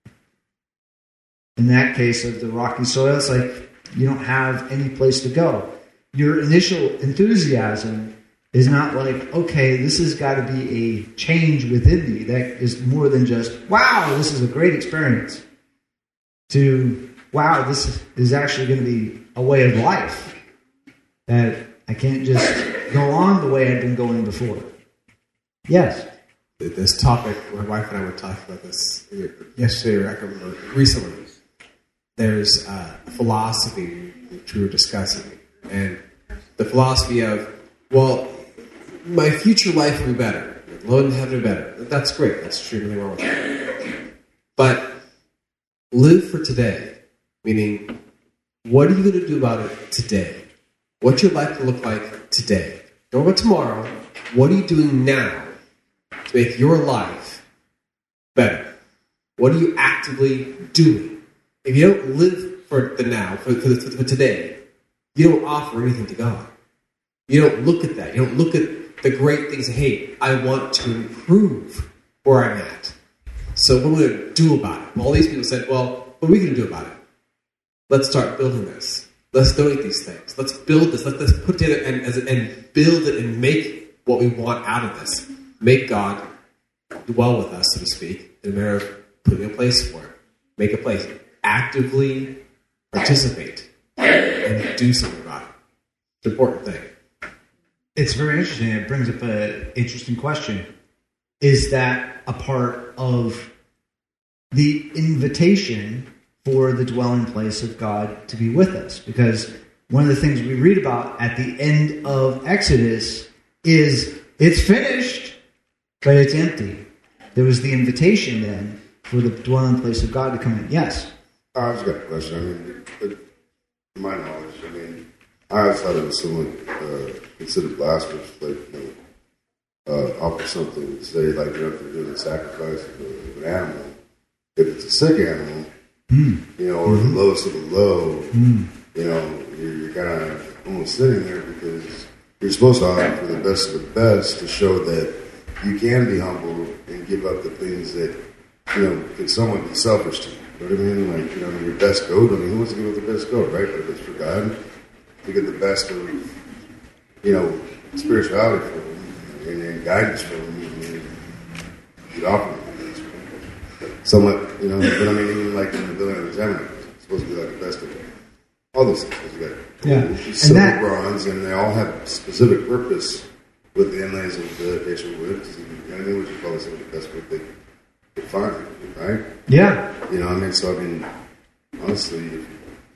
In that case of the rocky soil, it's like you don't have any place to go. Your initial enthusiasm is not like, okay, this has got to be a change within me. That is more than just, wow, this is a great experience. To, wow, this is actually going to be a way of life. That I can't just go on the way I've been going before. Yes? This topic, my wife and I were talking about this yesterday, or I can remember, recently. There's a philosophy which we were discussing. And the philosophy of, well, my future life will be better. Lord in heaven will be better. That's great. That's extremely wrong with that. But live for today. Meaning, what are you going to do about it today? What's your life going to look like today? Don't about tomorrow. what are you doing now to make your life better? What are you actively doing? If you don't live for the now, for, for, the, for today, you don't offer anything to God. You don't look at that. You don't look at the great things. Hey, I want to improve where I'm at. So what are we going to do about it? Well, all these people said, well, what are we going to do about it? Let's start building this. Let's donate these things. Let's build this. Let's, let's put together and, and build it and make what we want out of this. Make God dwell with us, so to speak, in a matter of putting a place for it. Make a place. Actively participate and do something about it. It's an important thing. It's very interesting. It brings up an interesting question. Is that a part of the invitation for the dwelling place of God to be with us? Because one of the things we read about at the end of Exodus is it's finished, but it's empty. There was the invitation then for the dwelling place of God to come in. Yes? I just got a question. I mean, it, to my knowledge, I mean, I always thought it was somewhat uh, considered blasphemous, like, you know, uh, offer something, say, like, you have to do a sacrifice of an animal. If it's a sick animal, mm. you know, or mm-hmm. the lowest of the low, mm. you know, you're, you're kind of almost sitting there because you're supposed to offer the best of the best to show that you can be humble and give up the things that, you know, can somewhat be selfish to you. You know what I mean? Like, you know, your best goat, I mean, who wants to give up the best goat, right? But if it's for God, to get the best of, you know, spirituality from him and, and guidance from him, and you'd offer him. Somewhat, you know, but I mean, even like in the building of the Gemini, it's supposed to be like the best of it. All those things. You got yeah. silver, and that, bronze, and they all have specific purpose with the inlays of the actual wood. You know what I mean? Which is probably some of the best wood they could find, right? Yeah. You know what I mean? So, I mean, honestly, if you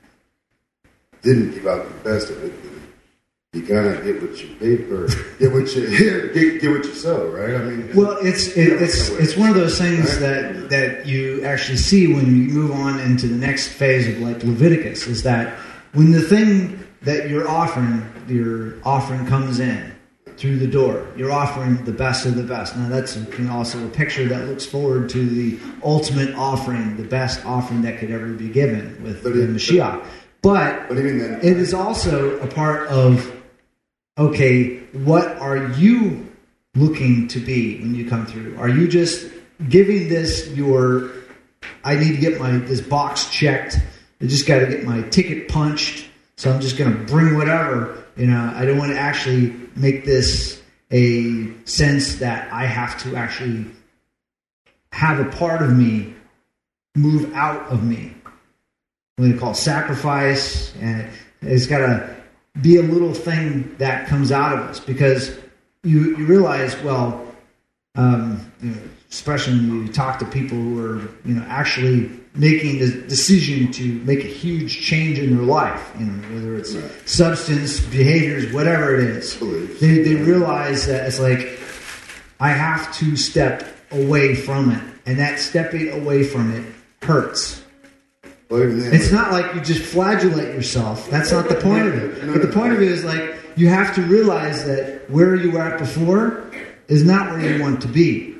didn't give out the best of it, then you kind of get what you pay for, get what you get, get what you sell, right? I mean, well, it's it, it's it's one of those things right? that that you actually see when you move on into the next phase of like Leviticus, is that when the thing that you're offering, your offering comes in through the door, you're offering the best of the best. Now that's you know, also a picture that looks forward to the ultimate offering, the best offering that could ever be given with the Mashiach. But, but even then, it is also a part of, okay, what are you looking to be when you come through? Are you just giving this your, I need to get my this box checked, I just got to get my ticket punched, so I'm just going to bring whatever, you know, I don't want to actually make this a sense that I have to actually have a part of me move out of me. What they call sacrifice, and it's got to be a little thing that comes out of us, because you, you realize, well, um, you know, especially when you talk to people who are, you know, actually making the decision to make a huge change in their life, you know, whether it's right. substance, behaviors, whatever it is, they, they realize that it's like, I have to step away from it, and that stepping away from it hurts. Well, then, it's not like you just flagellate yourself. That's not the point of it. But the point of it is like you have to realize that where you were at before is not where you want to be.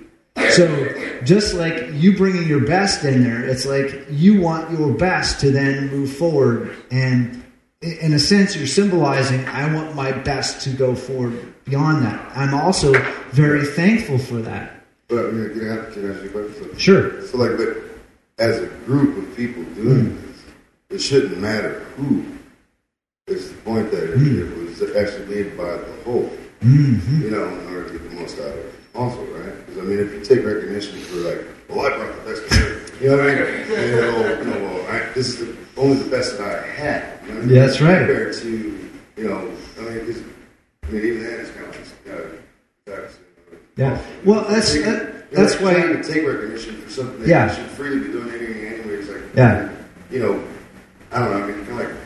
So just like you bringing your best in there, it's like you want your best to then move forward. And in a sense, you're symbolizing, I want my best to go forward beyond that. I'm also very thankful for that. But you know, can I can I ask you a question? Sure. So like, but as a group of people doing mm. this, it shouldn't matter who. It's the point that it, mm. it was actually made by the whole. Mm-hmm. You know, in order to get the most out of it. Also, right? Because I mean, if you take recognition for like, well, I brought the best of everything. You know what I mean? And, you know, you know, well, I, this is the, only the best that I had. You know what I mean? Yeah, that's right. Compared to, you know, I mean, cause, I mean, even that is kind of like, uh, that's, yeah. Well, that's take, that, that's you know, why you take recognition for something that yeah. you should freely be doing anything anyways. Like, yeah. You know, I don't know. I mean, kind of like,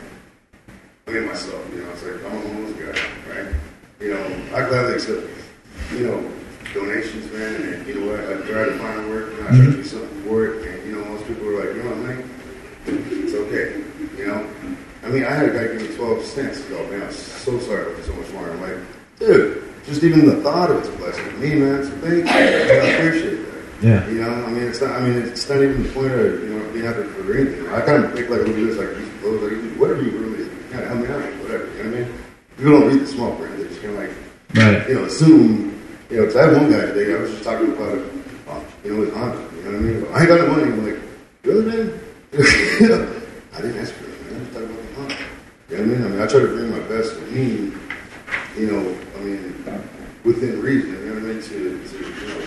I mean, myself. You know, it's like I'm a homeless guy, right? You know, I gladly accept, you know, donations, man. And you know what? I try to find work, and I try to do something for it. And you know, most people are like, you know what, man, it's okay. You know, I mean, I had a guy give me twelve cents. Oh man, I'm so sorry about this so much more. I'm like, dude. just even the thought of it's a blessing to me, man. So thank you. I appreciate that. Yeah. You know, I mean, it's not. I mean, it's not even the point of you know being out there for anything. I kind of think like a little bit like these clothes, like whatever you really kind of help me out, whatever. You know what I mean? People don't read the small print. They just kind of like, Right. you know, assume. You know, because I had one guy today. I was just talking about it. Uh, you know, with Honda. You know what I mean? I ain't got no money. I'm like, really, man? You know, I didn't ask for it, man. I was talking about the Honda. You know what I mean? I mean, I try to bring my best with me. You know, I mean, within reason. You know what I mean? To, to you know,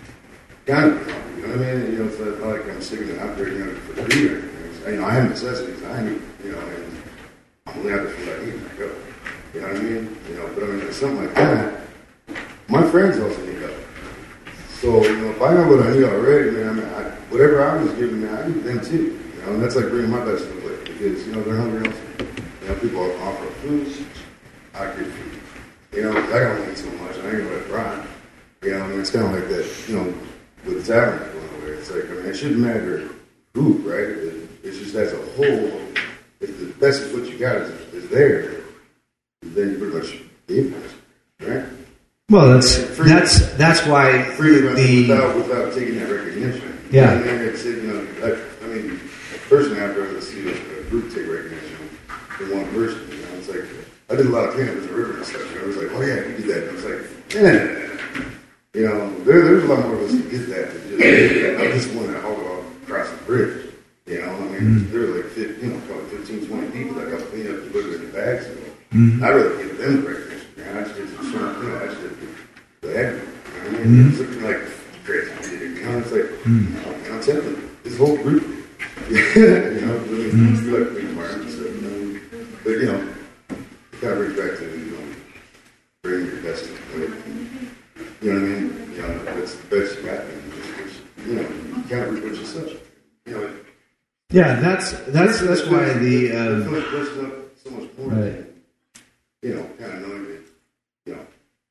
kind of. You know what I mean? You know, it's not like I'm sticking it out there, you know, for free or anything. You know, I have necessities. I need, you know, and I'm only out there for what I need and I go. You know what I mean? You know, but I mean, it's something like that. My friends also need help. So, you know, if I know what I need already, man, I mean, I, whatever I was giving, man, I need them too. You know, and that's like bringing my best to the plate because, you know, they're hungry also. You know, people offer food, I give food. You know, because I don't eat so much, and I ain't gonna let it rot. You know, I mean, it's kind of like that, you know, with the tabernacle in a way. It's like, I mean, it shouldn't matter who, right? It, it's just as a whole, if the best of what you got is, is there, then you pretty much gave it, right? Well, that's that's that's why Freely the without without taking that recognition. Yeah. You know, I mean, it's, you know, I, I mean, personally, I'd rather see a, a group take recognition than one person. You know, it's like I did a lot of cleanup in the river and stuff. You know, it was like, oh yeah, you did that. And it's like, yeah, you know, there, there's a lot more of us that get that than just I just want to haul it all across the bridge. You know, I mean, mm-hmm. there were like fifteen, you know, probably fifteen, twenty people that got cleaned up and put it in the bags. You know. mm-hmm. I'd rather give them the recognition. Man, I just did some short, you know, I just did the heck. You know what I mean? Mm-hmm. It's looking like crazy. You know, it's like, mm-hmm. you know, I'm telling you, this whole group, you know, really, mm-hmm. we like the environment stuff, you know. But, you know, it kind of brings back to, you know, bringing your best to it. You know what I mean? You know, that's the best you got. And just, you know, you can't reap what you sow. You know, yeah, that's that's that's why the um, I feel like there's not so much more. Right. You know, kind of knowing it. You know.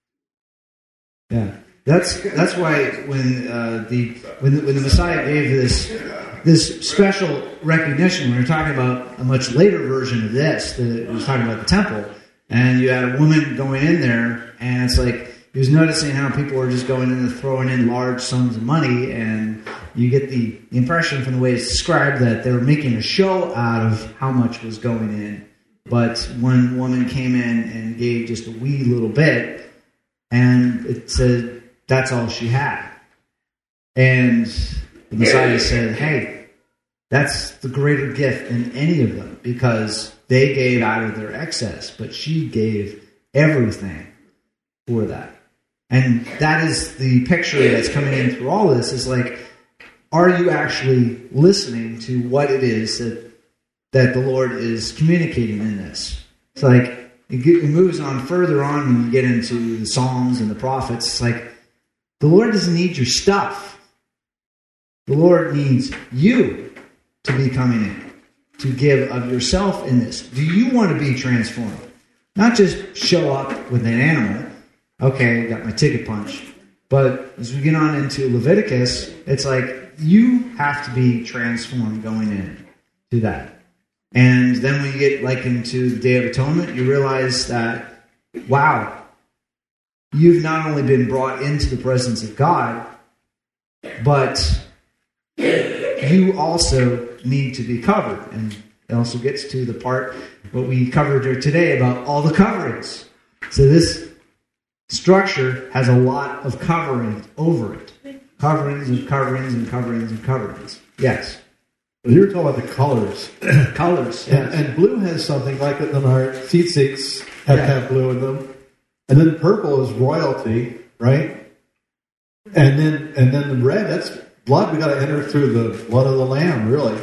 Yeah, that's that's why when uh, the when the, when the Messiah gave this this special recognition, when we're talking about a much later version of this, that was talking about the temple, and you had a woman going in there, and it's like he was noticing how people were just going in and throwing in large sums of money, and you get the impression from the way it's described that they were making a show out of how much was going in. But one woman came in and gave just a wee little bit, and it said that's all she had. And the Messiah said, hey, that's the greater gift than any of them, because they gave out of their excess, but she gave everything for that. And that is the picture that's coming in through all this, is like, are you actually listening to what it is that that the Lord is communicating in this? It's like, it, get, it moves on further on when you get into the Psalms and the prophets. It's like, the Lord doesn't need your stuff. The Lord needs you to be coming in, to give of yourself in this. Do you want to be transformed? Not just show up with an animal. Okay, got my ticket punched. But as we get on into Leviticus, it's like, you have to be transformed going in to that. And then when you get like into the Day of Atonement, you realize that, wow, you've not only been brought into the presence of God, but you also need to be covered. And it also gets to the part, what we covered here today, about all the coverings. So this structure has a lot of covering over it. Coverings and coverings and coverings and coverings. Yes. Well, you were talking about the colors. Colors, and, yes. and blue has something like it in our seat seats have, Yeah. have blue in them. And then purple is royalty, right? And then and then the red, that's blood. We got to enter through the blood of the Lamb, really.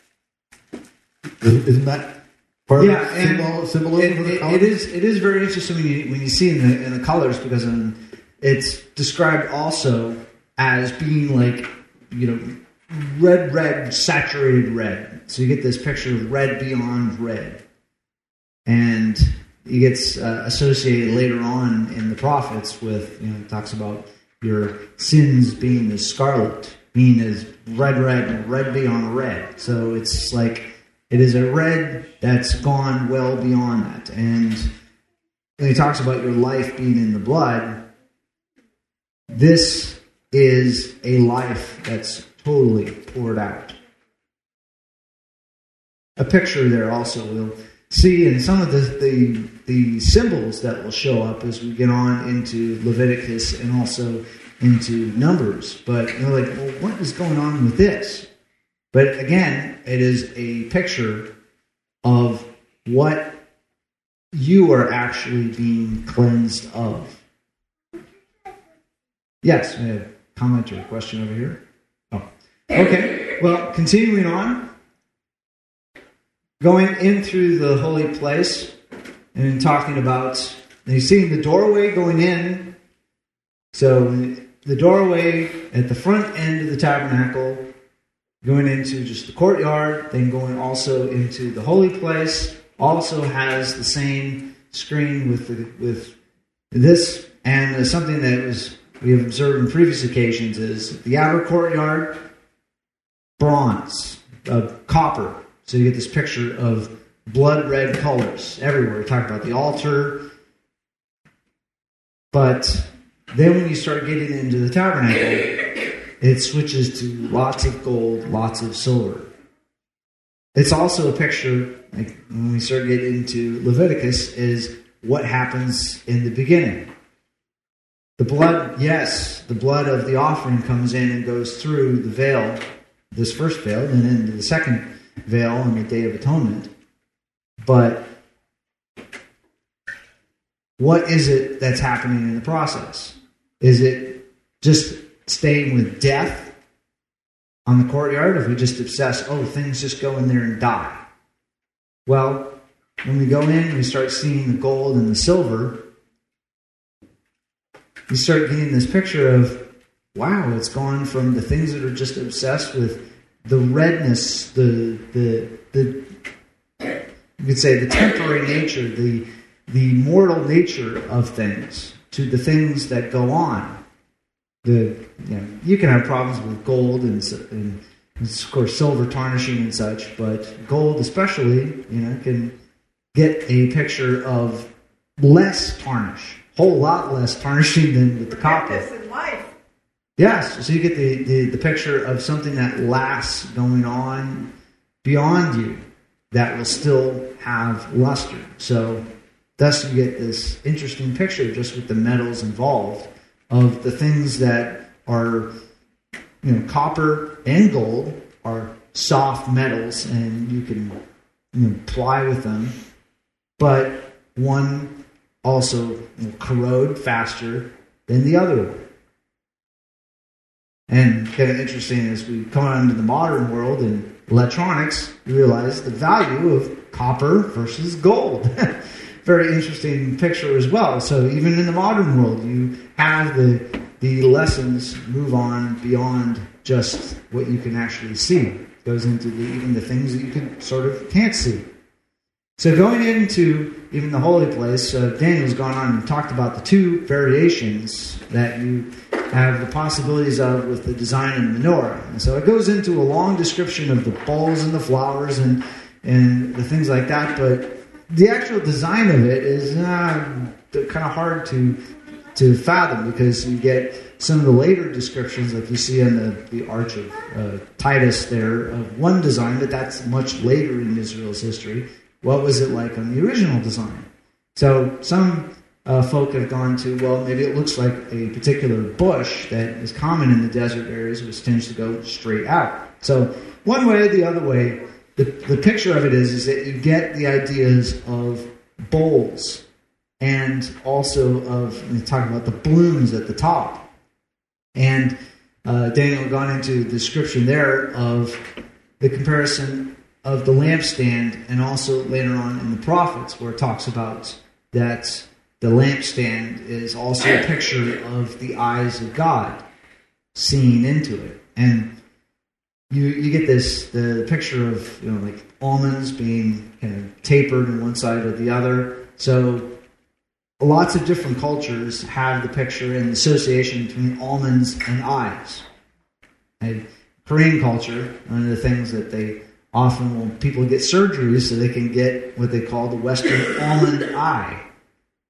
Isn't that part Yeah, of the and symbol, symbolism it, of the it, colors? it is. It is very interesting when you when you see in the in the colors, because um, it's described also as being like, you know, red, red, saturated red. So you get this picture of red beyond red, and it gets uh, associated later on in the prophets with, you know, it talks about your sins being as scarlet, being as red, red, and red beyond red. So it's like, it is a red that's gone well beyond that. And when he talks about your life being in the blood, this is a life that's totally poured out. A picture there also we'll see in some of the, the the symbols that will show up as we get on into Leviticus and also into Numbers. But you're like, well, what is going on with this? But again, it is a picture of what you are actually being cleansed of. Yes, I have a comment or a question over here. Oh, okay. Well, continuing on. Going in through the holy place and talking about, and you see the doorway going in. So the doorway at the front end of the tabernacle, going into just the courtyard, then going also into the holy place, also has the same screen with the, with this, and something that was we have observed in previous occasions is the outer courtyard, bronze, uh, copper. So you get this picture of blood red colors everywhere. We talk about the altar. But then when you start getting into the tabernacle, it switches to lots of gold, lots of silver. It's also a picture, like when we start getting into Leviticus, is what happens in the beginning. The blood, yes, the blood of the offering comes in and goes through the veil, this first veil, and then into the second veil on the Day of Atonement. But what is it that's happening in the process? Is it just staying with death on the courtyard? If we just obsess, oh, things just go in there and die. Well, when we go in and we start seeing the gold and the silver, you start getting this picture of, wow, it's gone from the things that are just obsessed with the redness, the the the you could say the temporary nature, the the mortal nature of things, to the things that go on. The you know you can have problems with gold and, and of course silver tarnishing and such, but gold especially, you know, can get a picture of less tarnish, whole lot less tarnishing than with the copper. This in life. Yes, so you get the, the, the picture of something that lasts going on beyond you that will still have luster. So thus you get this interesting picture just with the metals involved of the things that are, you know, copper and gold are soft metals and you can, you know, ply with them. But one also will corrode faster than the other one. And kind of interesting as we come on into the modern world and electronics, you realize the value of copper versus gold. Very interesting picture as well. So even in the modern world, you have the the lessons move on beyond just what you can actually see. It goes into the, even the things that you can sort of can't see. So going into even the holy place, uh, Daniel's gone on and talked about the two variations that you have the possibilities of with the design of the menorah. And so it goes into a long description of the bowls and the flowers and and the things like that, but the actual design of it is uh, kind of hard to to fathom because you get some of the later descriptions like you see on the, the Arch of uh, Titus there of one design, but that's much later in Israel's history. What was it like on the original design? So some uh, folk have gone to, well, maybe it looks like a particular bush that is common in the desert areas, which tends to go straight out. So one way or the other way, the, the picture of it is, is that you get the ideas of bowls and also of, we talk about the blooms at the top. And uh, Daniel gone into the description there of the comparison of the lampstand, and also later on in the prophets where it talks about that the lampstand is also a picture of the eyes of God seeing into it. And you you get this the picture of, you know, like almonds being kind of tapered on one side or the other. So lots of different cultures have the picture and the association between almonds and eyes. And Korean culture, one of the things that they often when people get surgeries so they can get what they call the Western almond eye.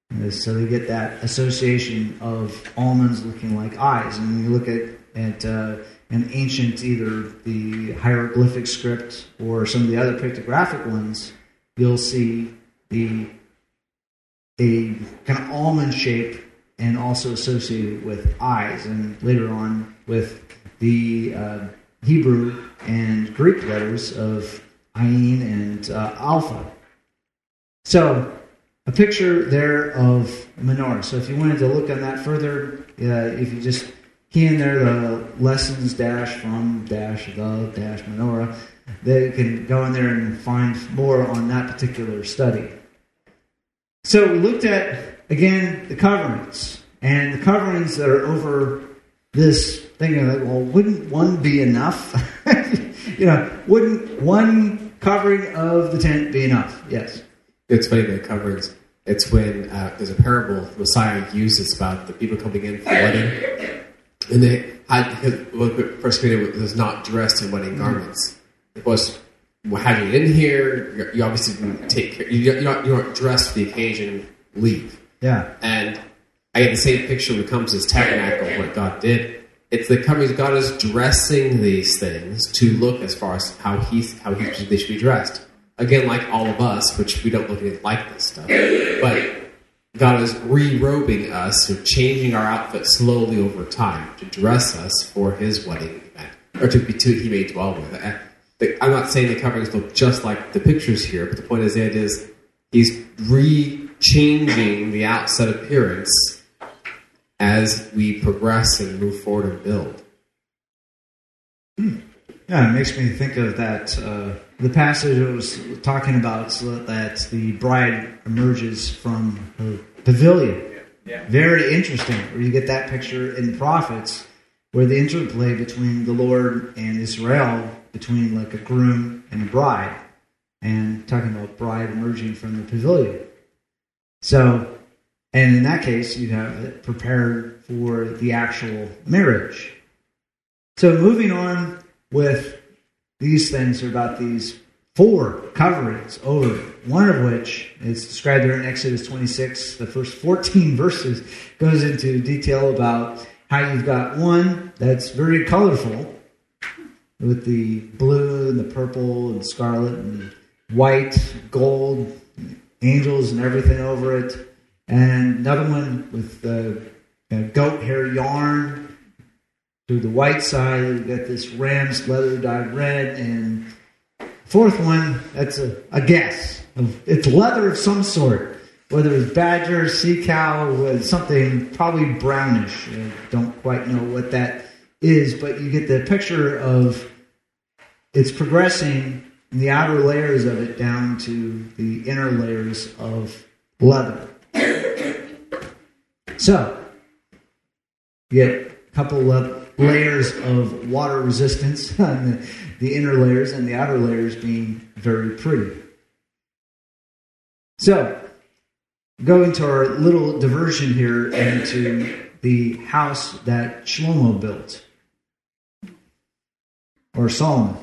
Uh, So they get that association of almonds looking like eyes. And when you look at, at uh, an ancient, either the hieroglyphic script or some of the other pictographic ones, you'll see the a kind of almond shape and also associated with eyes. And later on with the uh, Hebrew and Greek letters of Ayin and uh, Alpha. So a picture there of menorah. So if you wanted to look on that further, uh, if you just key in there the lessons dash from dash the dash menorah, they can go in there and find more on that particular study. So we looked at, again, the coverings. And the coverings that are over this thing, like, well, wouldn't one be enough? You know, wouldn't one covering of the tent be enough? Yes. It's funny about coverings. It's when uh, there's a parable the Messiah uses about the people coming in for wedding, and they had because well, First Corinthians was not dressed in wedding garments. It was, well, how do you get in here? You're, you obviously didn't take care. You, you're not you're not dressed for the occasion. Leave. Yeah. And I get the same picture when it comes to this tabernacle, what God did. It's the coverings. God is dressing these things to look as far as how he's how he they should be dressed. Again, like all of us, which we don't look at it like this stuff, but God is re-robing us, so changing our outfit slowly over time to dress us for His wedding event, or to be to He may dwell with. I'm not saying the coverings look just like the pictures here, but the point is, the idea is He's re-changing the outside appearance as we progress and move forward and build. Hmm. Yeah, it makes me think of that, uh, the passage it was talking about, so that the bride emerges from her pavilion. Yeah. Very interesting, where you get that picture in the prophets, where the interplay between the Lord and Israel, between like a groom and a bride, and talking about bride emerging from the pavilion. So, and in that case, you have it prepared for the actual marriage. So moving on with these things are about these four coverings over, one of which is described there in Exodus twenty-six. The first fourteen verses goes into detail about how you've got one that's very colorful with the blue and the purple and scarlet and white, gold, angels and everything over it. And another one with the uh, goat hair yarn. To the white side, you've got this ram's leather dyed red, and fourth one, that's a, a guess. It's leather of some sort, whether it's badger, sea cow, with something probably brownish. I don't quite know what that is, but you get the picture of it's progressing in the outer layers of it down to the inner layers of leather. So, you get a couple of layers of water resistance on the, the inner layers, and the outer layers being very pretty. So, go into our little diversion here into the house that Shlomo built, or Solomon.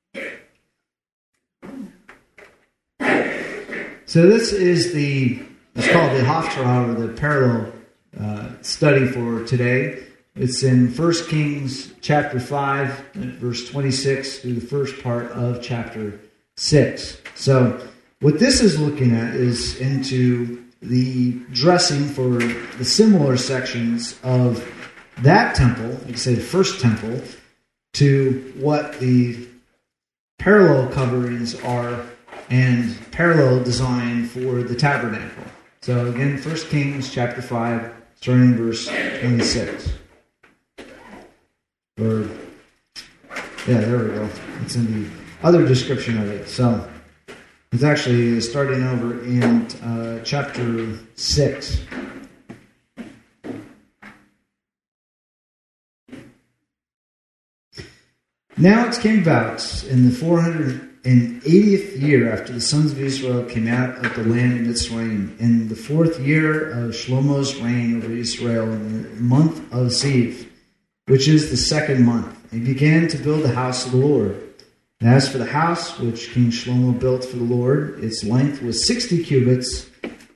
So this is the, it's called the Haftarah, or the parallel uh, study for today. It's in First Kings chapter five, verse twenty-six, through the first part of chapter six. So what this is looking at is into the dressing for the similar sections of that temple, like I say, the first temple, to what the parallel coverings are and parallel design for the tabernacle. So again, First Kings chapter five, starting in verse twenty-six. Or, yeah, there we go. It's in the other description of it. So, it's actually starting over in uh, chapter six. Now it came about in the four hundred eightieth year after the sons of Israel came out of the land of Mitzrayim, in the fourth year of Shlomo's reign over Israel, in the month of Ziv, which is the second month. He began to build the house of the Lord. And as for the house which King Shlomo built for the Lord, its length was sixty cubits,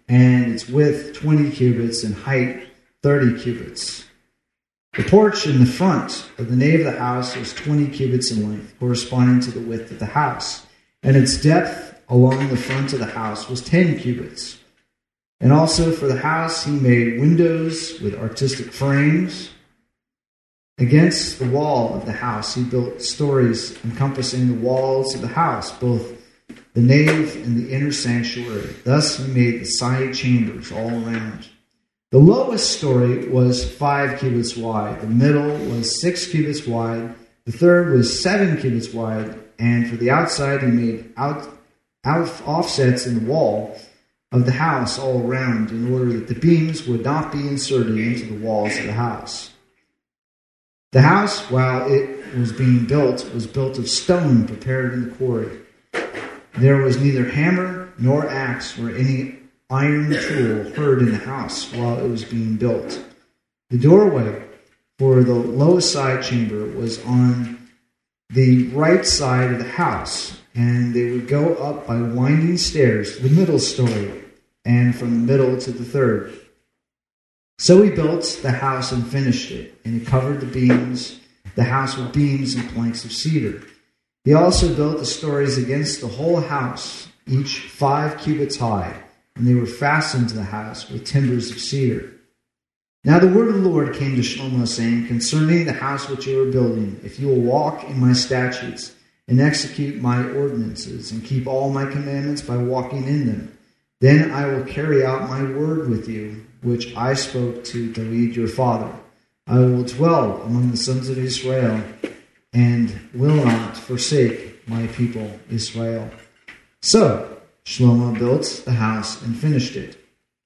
and its width twenty cubits and height thirty cubits. The porch in the front of the nave of the house was twenty cubits in length, corresponding to the width of the house, and its depth along the front of the house was ten cubits. And also for the house he made windows with artistic frames. Against the wall of the house he built stories encompassing the walls of the house, both the nave and the inner sanctuary. Thus he made the side chambers all around. The lowest story was five cubits wide. The middle was six cubits wide. The third was seven cubits wide. And for the outside he made out, out offsets in the wall of the house all around, in order that the beams would not be inserted into the walls of the house. The house, while it was being built, was built of stone prepared in the quarry. There was neither hammer nor axe or any iron tool heard in the house while it was being built. The doorway for the lowest side chamber was on the right side of the house, and they would go up by winding stairs to the middle story, and from the middle to the third. So he built the house and finished it, and he covered the beams, the house with beams and planks of cedar. He also built the stories against the whole house, each five cubits high, and they were fastened to the house with timbers of cedar. Now the word of the Lord came to Shlomo, saying, concerning the house which you are building, if you will walk in my statutes, and execute my ordinances, and keep all my commandments by walking in them, then I will carry out my word with you, which I spoke to David your father. I will dwell among the sons of Israel, and will not forsake my people Israel. So Shlomo built the house and finished it.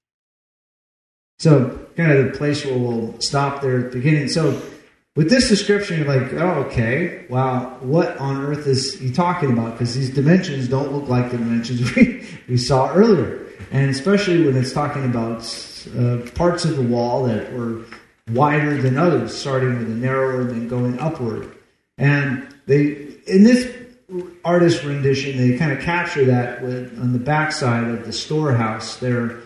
So kind of the place where we'll stop there at the beginning. So with this description, you're like, oh, okay, wow, what on earth is he talking about? Because these dimensions don't look like the dimensions we, we saw earlier. And especially when it's talking about uh, parts of the wall that were wider than others, starting with a narrower and then going upward. And they, in this artist rendition, they kind of capture that with on the backside of the storehouse there,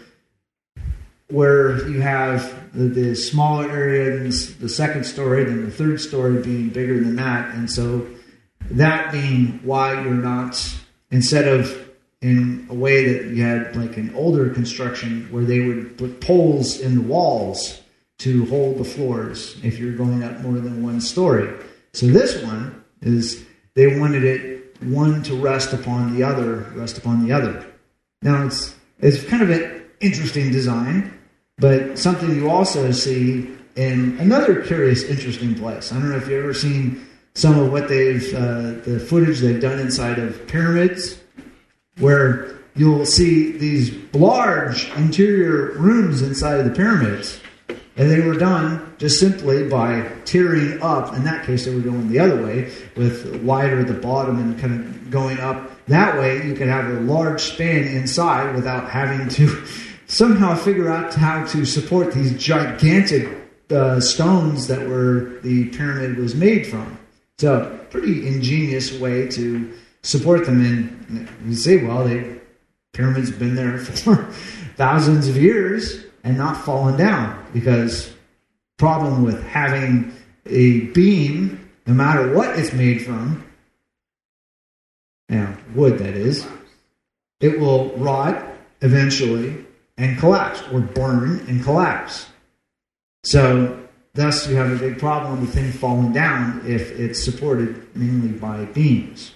where you have the, the smaller area, and the second story, then the third story being bigger than that. And so that being why you're not, instead of in a way that you had like an older construction where they would put poles in the walls to hold the floors if you're going up more than one story. So this one is, they wanted it one to rest upon the other, rest upon the other. Now it's it's kind of an interesting design, but something you also see in another curious, interesting place. I don't know if you've ever seen some of what they've, uh, the footage they've done inside of pyramids, where you'll see these large interior rooms inside of the pyramids. And they were done just simply by tearing up. In that case, they were going the other way, with wider at the bottom and kind of going up. That way, you could have a large span inside without having to somehow figure out how to support these gigantic uh, stones that were the pyramid was made from. So, pretty ingenious way to support them. And you say, well, the pyramids have been there for thousands of years and not fallen down, because problem with having a beam, no matter what it's made from, you know, wood that is, it will rot eventually and collapse, or burn and collapse. So thus you have a big problem with things falling down if it's supported mainly by beams.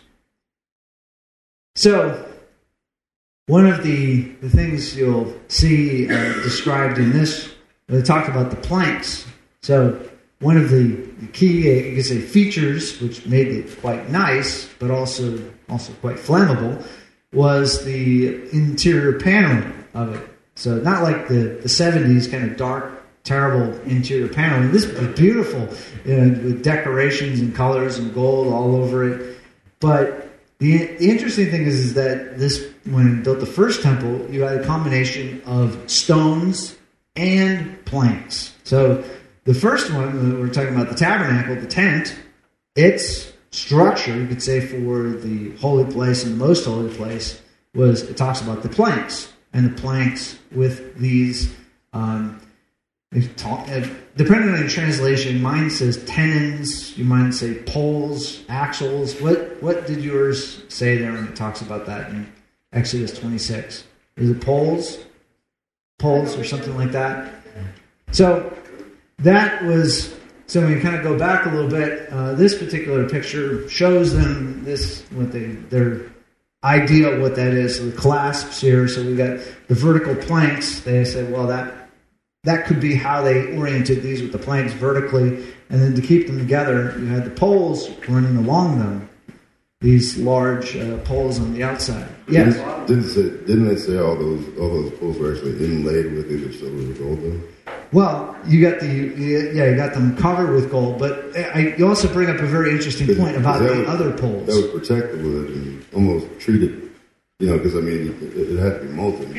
So one of the, the things you'll see uh, described in this, they talk about the planks. So one of the key, uh, you could say, features, which made it quite nice, but also also quite flammable, was the interior paneling of it. So not like the, the seventies kind of dark, terrible interior paneling. This was beautiful, you know, with decorations and colors and gold all over it. But the, the interesting thing is, is that this, when it built the first temple, you had a combination of stones and planks. So the first one, we're talking about the tabernacle, the tent, its structure, you could say, for the holy place and the most holy place, was, it talks about the planks. and the planks with these. Um, talk, uh, depending on your translation, mine says tenons. You might say poles, axles. What what did yours say there when it talks about that in Exodus twenty-six? Is it poles, poles, or something like that? So that was. So when you kind of go back a little bit, uh, this particular picture shows them this what they their idea of what that is. So the clasps here. So we got the vertical planks. They say, well, that that could be how they oriented these with the planks vertically, and then to keep them together, you had the poles running along them. These large uh, poles on the outside. Yes. Didn't, say, didn't they say all those all those poles were actually inlaid with either silver or gold? Though? Well, you got the you, yeah, you got them covered with gold, but I, you also bring up a very interesting point about the would, other poles. That would protect the wood and almost treat it, you know, because I mean, it, it had to be molten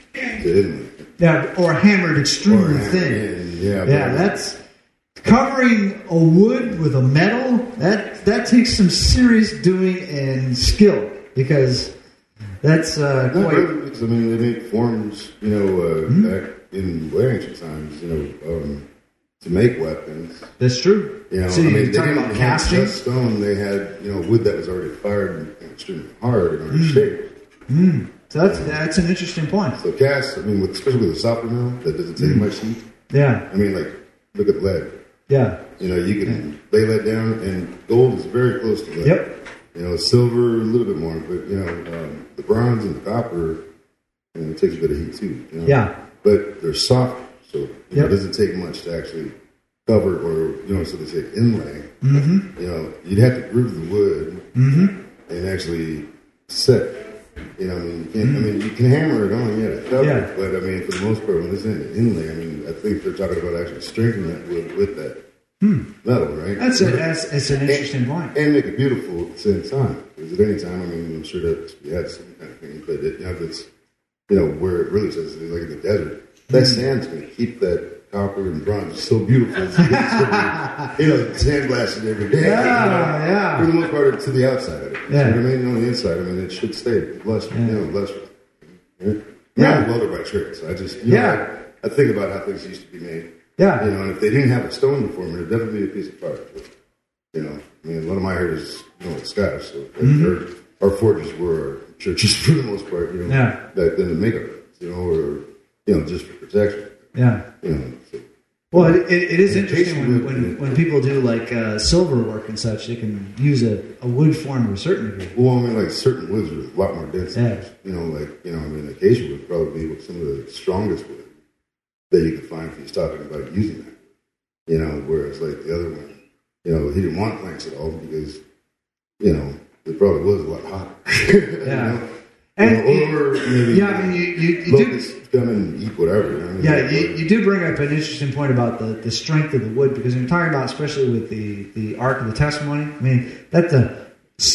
to inlay. Yeah, or hammered extremely or hammered thin. In, yeah, yeah, that's covering a wood with a metal. That that takes some serious doing and skill because that's uh, Not quite. really, because I mean, they make forms, you know, uh, mm-hmm. back in way ancient times, you know, um, to make weapons. That's true. You know, so I mean, you're they talking didn't about have casting. just stone. They had, you know, wood that was already fired and extremely hard and already Mm. shaped. Mm. So that's that's an interesting point. So cast, I mean, with, especially with a softer mill that doesn't take mm. much heat. Yeah. I mean, like, look at lead. Yeah. You know, you can yeah. lay lead down, and gold is very close to lead. Yep. You know, silver a little bit more, but you know, um, the bronze and the copper, you know, it takes a bit of heat too. You know? Yeah. But they're soft, so you yep. know, it doesn't take much to actually cover or, you know, so they say inlay. Mm-hmm. You know, you'd have to groove the wood mm-hmm. and actually set. You know, I mean, you can't, mm-hmm. I mean, you can hammer it on, yeah, to cover yeah. it, but I mean, for the most part, when it's in inlay, I mean, I think they're talking about actually strengthening that wood with that hmm. metal, right? That's a, that's it's an interesting and, point, and make it beautiful at the same time. Because at any time, I mean, I'm sure that you had some kind of thing, but it, you know, if it's, you know, where it really says, like in the desert, that mm-hmm. sand's going to keep that copper and bronze so beautiful. It's, it's gonna be, you know, sandblasted every day. Yeah, you know, yeah. For the most part, to the outside of it. Yeah. You know what I mean? On the inside, I mean, it should stay less, yeah. you know, less. Right? Yeah. I'm a welder by trade, so I just, you know, yeah. I, I think about how things used to be made. Yeah. You know, and if they didn't have a stone before me, it'd definitely be a piece of product. You know, I mean, a lot of my heritage is, you know, it's Scottish, so mm-hmm. our, our forges were our churches for the most part, you know, yeah. that then the makeup, you know, or, you know, just for protection. Yeah. You know, so. Well, it, it is interesting when, when, when people do like uh, silver work and such, they can use a, a wood form to a certain degree. Well, I mean, like certain woods are a lot more dense. Yeah. You know, like, you know, I mean, acacia would probably be some of the strongest wood that you could find if he's talking about using that. You know, whereas like the other one, you know, he didn't want planks at all because, you know, it probably was a lot hotter. Yeah. You know? And you know, or maybe yeah, I mean, you, you, you locusts do come and eat whatever. You know? I mean, yeah, like, you, you do bring up an interesting point about the, the strength of the wood because when you're talking about, especially with the, the Ark of the Testimony, I mean, that's a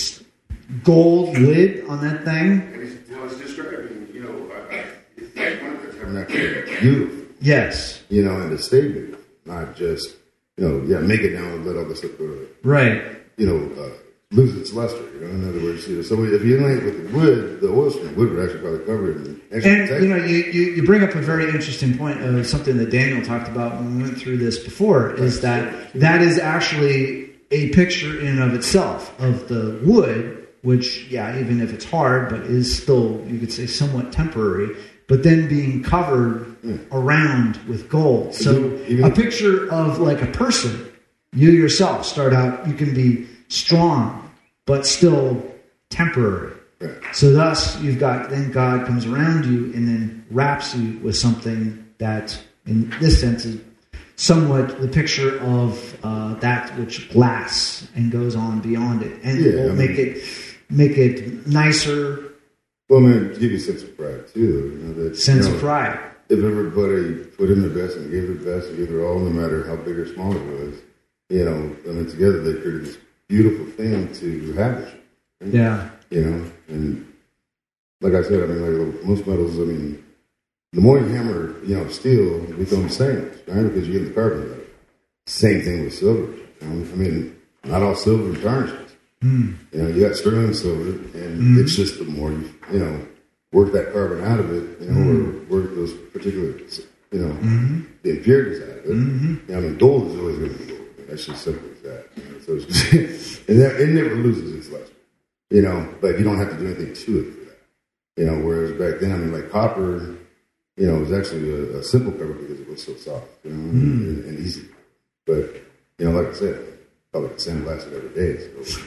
gold lid on that thing. I was describing, you know, I, I, one of the tabernacles beautiful. Yes. You know, and to stay beautiful, not just, you know, yeah, make it down and let all this stuff go to, right. you know, uh, lose its luster. You know, in other words, you know, so if you inlay it with the wood, the oil from the wood would actually probably cover it. And, and you know, you, you, you bring up a very interesting point of something that Daniel talked about when we went through this before, is that that is actually a picture in and of itself of the wood, which, yeah, even if it's hard, but is still, you could say, somewhat temporary, but then being covered mm. around with gold. So even, even a picture of like a person, you yourself start out, you can be strong, but still temporary. Right. So thus, you've got, then God comes around you and then wraps you with something that, in this sense, is somewhat the picture of uh, that which lasts and goes on beyond it, and yeah, will I mean, make it make it nicer. Well, man, to give you a sense of pride too. You know, that, Sense you know, of pride. If everybody put in their best and gave their best and gave their all, no matter how big or small it was, you know, I mean, together they created this beautiful thing to have it. Right? Yeah. You know, and like I said, I mean, like most metals, I mean, the more you hammer, you know, steel, it becomes stainless, right? Because you get the carbon out of it. Same thing with silver. You know? I mean, not all silver tarnishes. Mm. You know, you got sterling silver, and mm. it's just the more you, you know, work that carbon out of it, you know, mm-hmm. or work those particular, you know, mm-hmm. the impurities out of it. Mm-hmm. You know, I mean, gold is always going to be gold. That's just simple as that. You know? So it's just, and that, it never loses its luster, you know, but you don't have to do anything to it for that. You know, whereas back then, I mean, like copper, you know, it was actually a, a simple cover because it was so soft, you know, mm. and, and easy. But, you know, like I said, probably the same lasted every day. So,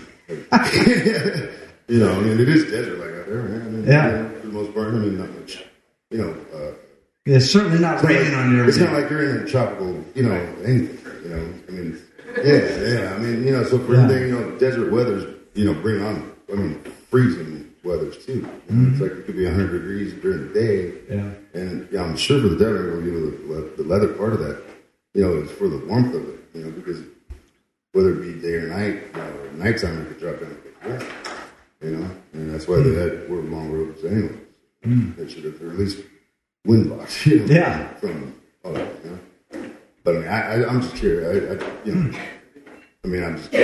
you know, I mean, it is desert like out there, man. I mean, yeah. You know, for the most part, I mean, not much, you know. Uh, it's certainly not raining like, on you. It's not like you're in a tropical, you know, anything, you know. I mean, yeah, yeah. I mean, you know, so for yeah. everything, you know, desert weather's, you know, bring on, I mean, freezing weathers too. You know, mm-hmm. It's like it could be one hundred degrees during the day. Yeah. And yeah, I'm sure for the devil, you know, the, the leather part of that, you know, is for the warmth of it, you know, because whether it be day or night, you know, or nighttime, it could drop down to the ground, you know, and that's why mm-hmm. they had wore long robes anyway. Mm-hmm. They should have, or at least wind blocks, you know, yeah. from all that, you know. But I mean, I, I, I'm just curious, I, I, you know, mm. I mean, I'm just,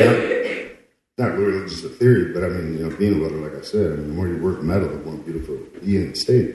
not really just a theory, but I mean, you know, being a welder, like I said, I mean, the more you work metal, the more beautiful it be in the state.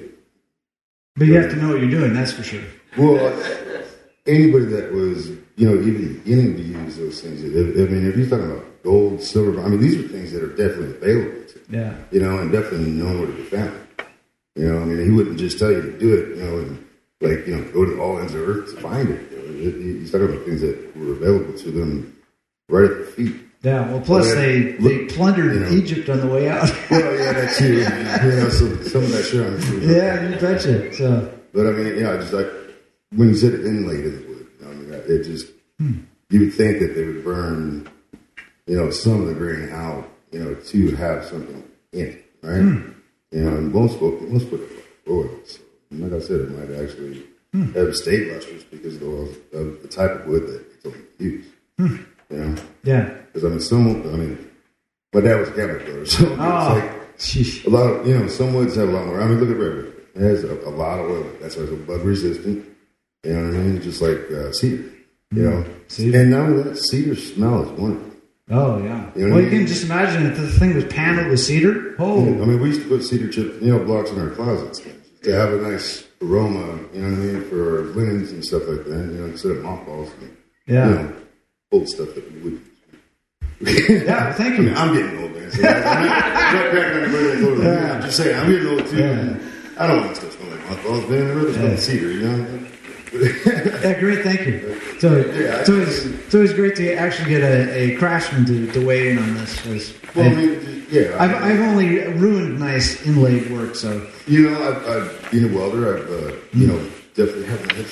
But you have to know what you're doing, that's for sure. Well, anybody that was, you know, even beginning to use those things, if, I mean, if you're talking about gold, silver, I mean, these are things that are definitely available to you. Yeah. You know, and definitely know where to be found. You know, I mean, he wouldn't just tell you to do it, you know, and like, you know, go to all ends of earth to find it. You know, it, it, he's talking about things that were available to them right at their feet. Yeah, well, plus well, they, they plundered you know, Egypt on the way out. Well, yeah, that's true. You know, so some of that sure I'm sure. Yeah, you betcha. So. But I mean, you know, just like when you said inlaid in the wood, you know, I mean, it just, hmm. you would think that they would burn, you know, some of the grain out, you know, to have something in it, right? Hmm. You know, and most folk, most put it oil. So, like I said, it might actually hmm. have state lusters because of the, oil, of the type of wood that it's only used. Hmm. You know? Yeah. Because, I mean, some, I mean, my dad was a cabinet builder, so oh, it's like sheesh. a lot of, you know, some woods have a lot more. I mean, look at redwood. It has a, a lot of oil. That's why it's bud resistant. You know what I mean? Just like uh, cedar. You know? Cedar. And not only that, cedar smell is wonderful. Oh, yeah. You know well, you I mean? can just imagine if the thing was paneled with cedar. Oh. Yeah, I mean, we used to put cedar chip, you know, blocks in our closets to have a nice aroma, you know what I mean, for our linens and stuff like that, you know, instead of mothballs and, yeah. you know, old stuff that we would. Yeah, thank you. I mean, I'm getting old, man. So I'm not cracking on the bird. Yeah. I'm just saying, I'm getting old too. Yeah. I don't want stuff smelling like mothballs, man. I'd rather smell yeah. cedar, you know? Yeah, great, thank you. So, yeah, it's, always, it's always great to actually get a, a craftsman to, to weigh in on this. Well, I mean, yeah. I've, I've only ruined nice inlaid work, so. You know, I've, I've been a welder. I've, uh, you know, definitely had my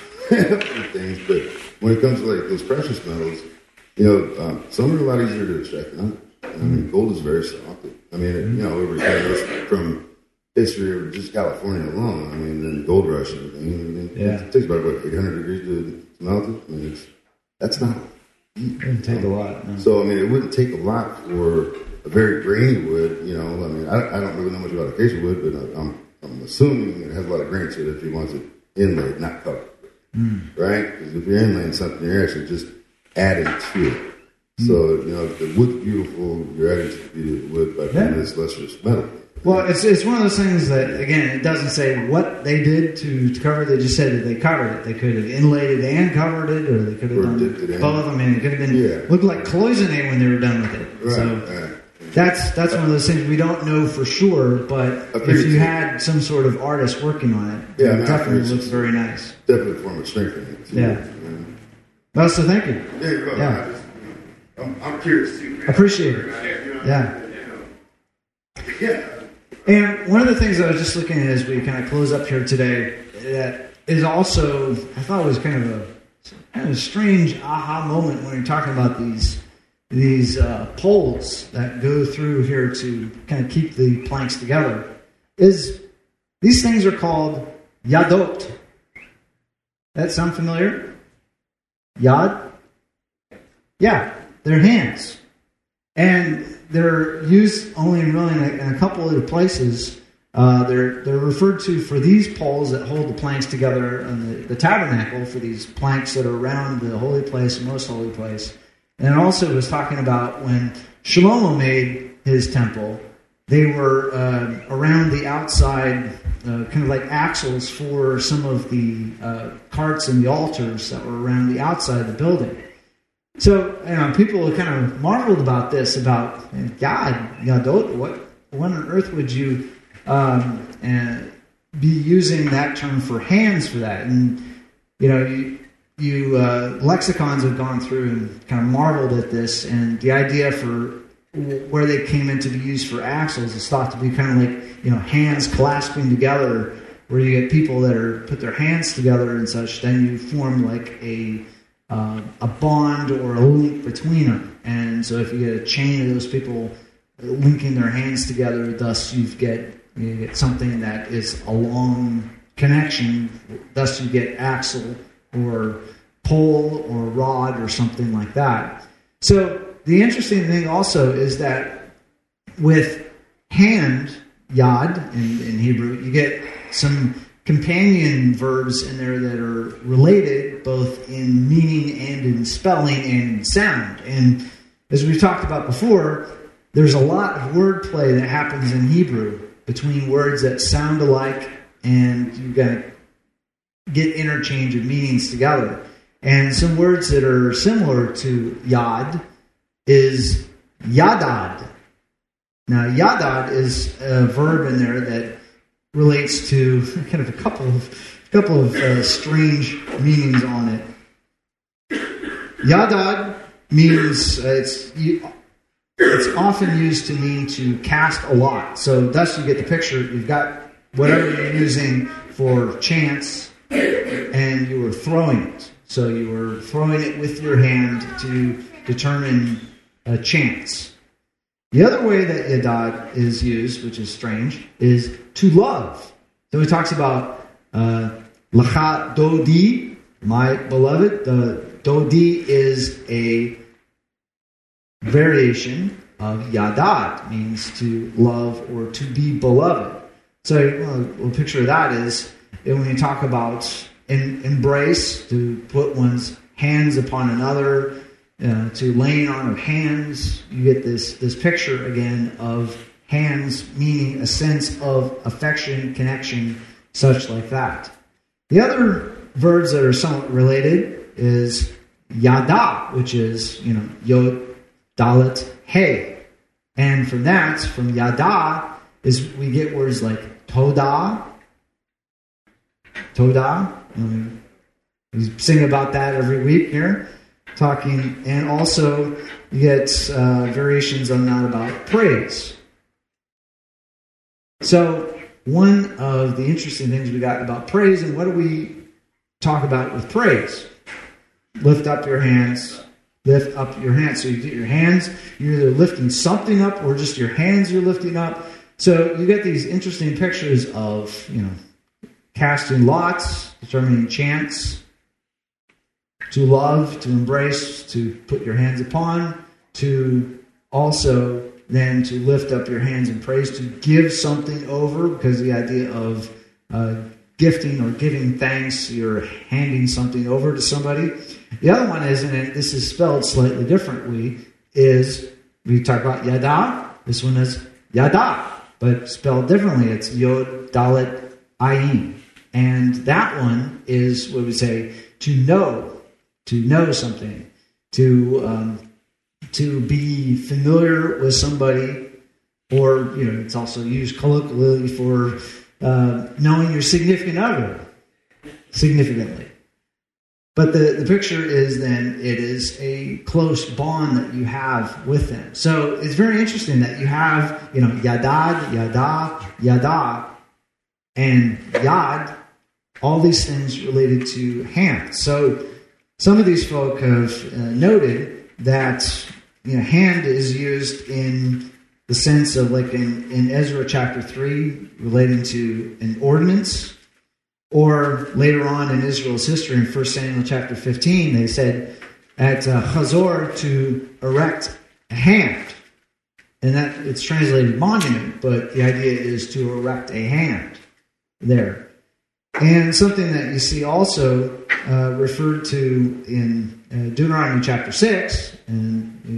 head things, but when it comes to like those precious metals, you know, um, some are a lot easier to extract than others. I mean, gold is very soft. I mean, it, you know, over here from history of just California alone, I mean, then gold rush and everything. I mean, yeah. It takes about, what, eight hundred degrees to, to melt it? I mean, it's, that's not. It doesn't take a lot. No. So, I mean, it wouldn't take a lot for a very grainy wood, you know. I mean, I, I don't really know much about acacia wood, but I, I'm, I'm assuming it has a lot of grain to it if he wants it inlaid, not covered. Mm. Right? Because if you're inlaying something, you're actually just adding to it. Mm. So, you know, if the wood's beautiful, you're adding to the beauty of the wood by putting this lustrous metal. Well, it's it's one of those things that, again, it doesn't say what they did to, to cover it. They just said that they covered it. They could have inlaid it and covered it, or they could have or done both. I mean, it could have been yeah. looked like cloisonne when they were done with it. Right, so right. that's that's one of those things we don't know for sure. But if you had some sort of artist working on it, yeah, it definitely looks very nice. Definitely a form of strengthening. Too. Yeah. yeah. Well, so thank you. Yeah, you're welcome. Yeah. I just, I'm, I'm curious too. Appreciate it. Yeah. Yeah. And one of the things I was just looking at as we kind of close up here today that is also, I thought was kind of a kind of a strange aha moment when you're talking about these these uh, poles that go through here to kind of keep the planks together, is these things are called yadot. That sound familiar? Yad? Yeah, they're hands. And they're used only really in a, in a couple of places. Uh, they're they're referred to for these poles that hold the planks together in the, the tabernacle, for these planks that are around the holy place, the most holy place. And it also was talking about when Shlomo made his temple, they were uh, around the outside, uh, kind of like axles for some of the uh, carts and the altars that were around the outside of the building. So, you know, people kind of marveled about this, about God, Yadot, what, what on earth would you um, uh, be using that term for hands for that? And, you know, you, you uh, lexicons have gone through and kind of marveled at this, and the idea for where they came in to be used for axles is thought to be kind of like, you know, hands clasping together, where you get people that are put their hands together and such, then you form like a uh, a bond or a link between them. And so if you get a chain of those people linking their hands together, thus you get you get something that is a long connection, thus you get axle or pole or rod or something like that. So the interesting thing also is that with hand, yad, in, in Hebrew, you get some companion verbs in there that are related both in meaning and in spelling and in sound. And as we've talked about before, there's a lot of wordplay that happens in Hebrew between words that sound alike, and you've got to get interchange of meanings together. And some words that are similar to yad is yadad. Now, yadad is a verb in there that relates to kind of a couple of couple of uh, strange meanings on it. Yadad means uh, it's it's often used to mean to cast a lot. So thus you get the picture. You've got whatever you're using for chance, and you were throwing it. So you were throwing it with your hand to determine a chance. The other way that yadad is used, which is strange, is to love. So he talks about uh, lacha dodi, my beloved. The dodi is a variation of yadad, means to love or to be beloved. So well, a picture of that is when you talk about in, embrace, to put one's hands upon another, uh, to laying on of hands, you get this, this picture again of hands meaning a sense of affection, connection, such like that. The other verbs that are somewhat related is yada, which is, you know, yod, dalet, hey. And from that, from yada, is we get words like toda, toda. Um, we sing about that every week here, talking, and also you get uh, variations on that about praise. So one of the interesting things we got about praise, and what do we talk about with praise? Lift up your hands. Lift up your hands. So you get your hands, you're either lifting something up or just your hands you're lifting up. So you get these interesting pictures of, you know, casting lots, determining chance, to love, to embrace, to put your hands upon, to also then to lift up your hands in praise, to give something over, because the idea of uh, gifting or giving thanks, you're handing something over to somebody. The other one is, and this is spelled slightly differently, is we talk about yada. This one is yada, but spelled differently. It's yod, dalet, ayin. And that one is what we say to know, to know something, to um, to be familiar with somebody, or, you know, it's also used colloquially for uh, knowing your significant other significantly. But the, the picture is then it is a close bond that you have with them. So it's very interesting that you have, you know, yadad, yada, yada, and yad, all these things related to hand. So some of these folk have uh, noted that, you know, hand is used in the sense of, like in, in Ezra chapter three, relating to an ordinance. Or later on in Israel's history, in First Samuel chapter fifteen, they said at uh, Hazor to erect a hand. And that it's translated monument, but the idea is to erect a hand there. And something that you see also uh, referred to in uh, Deuteronomy chapter six, and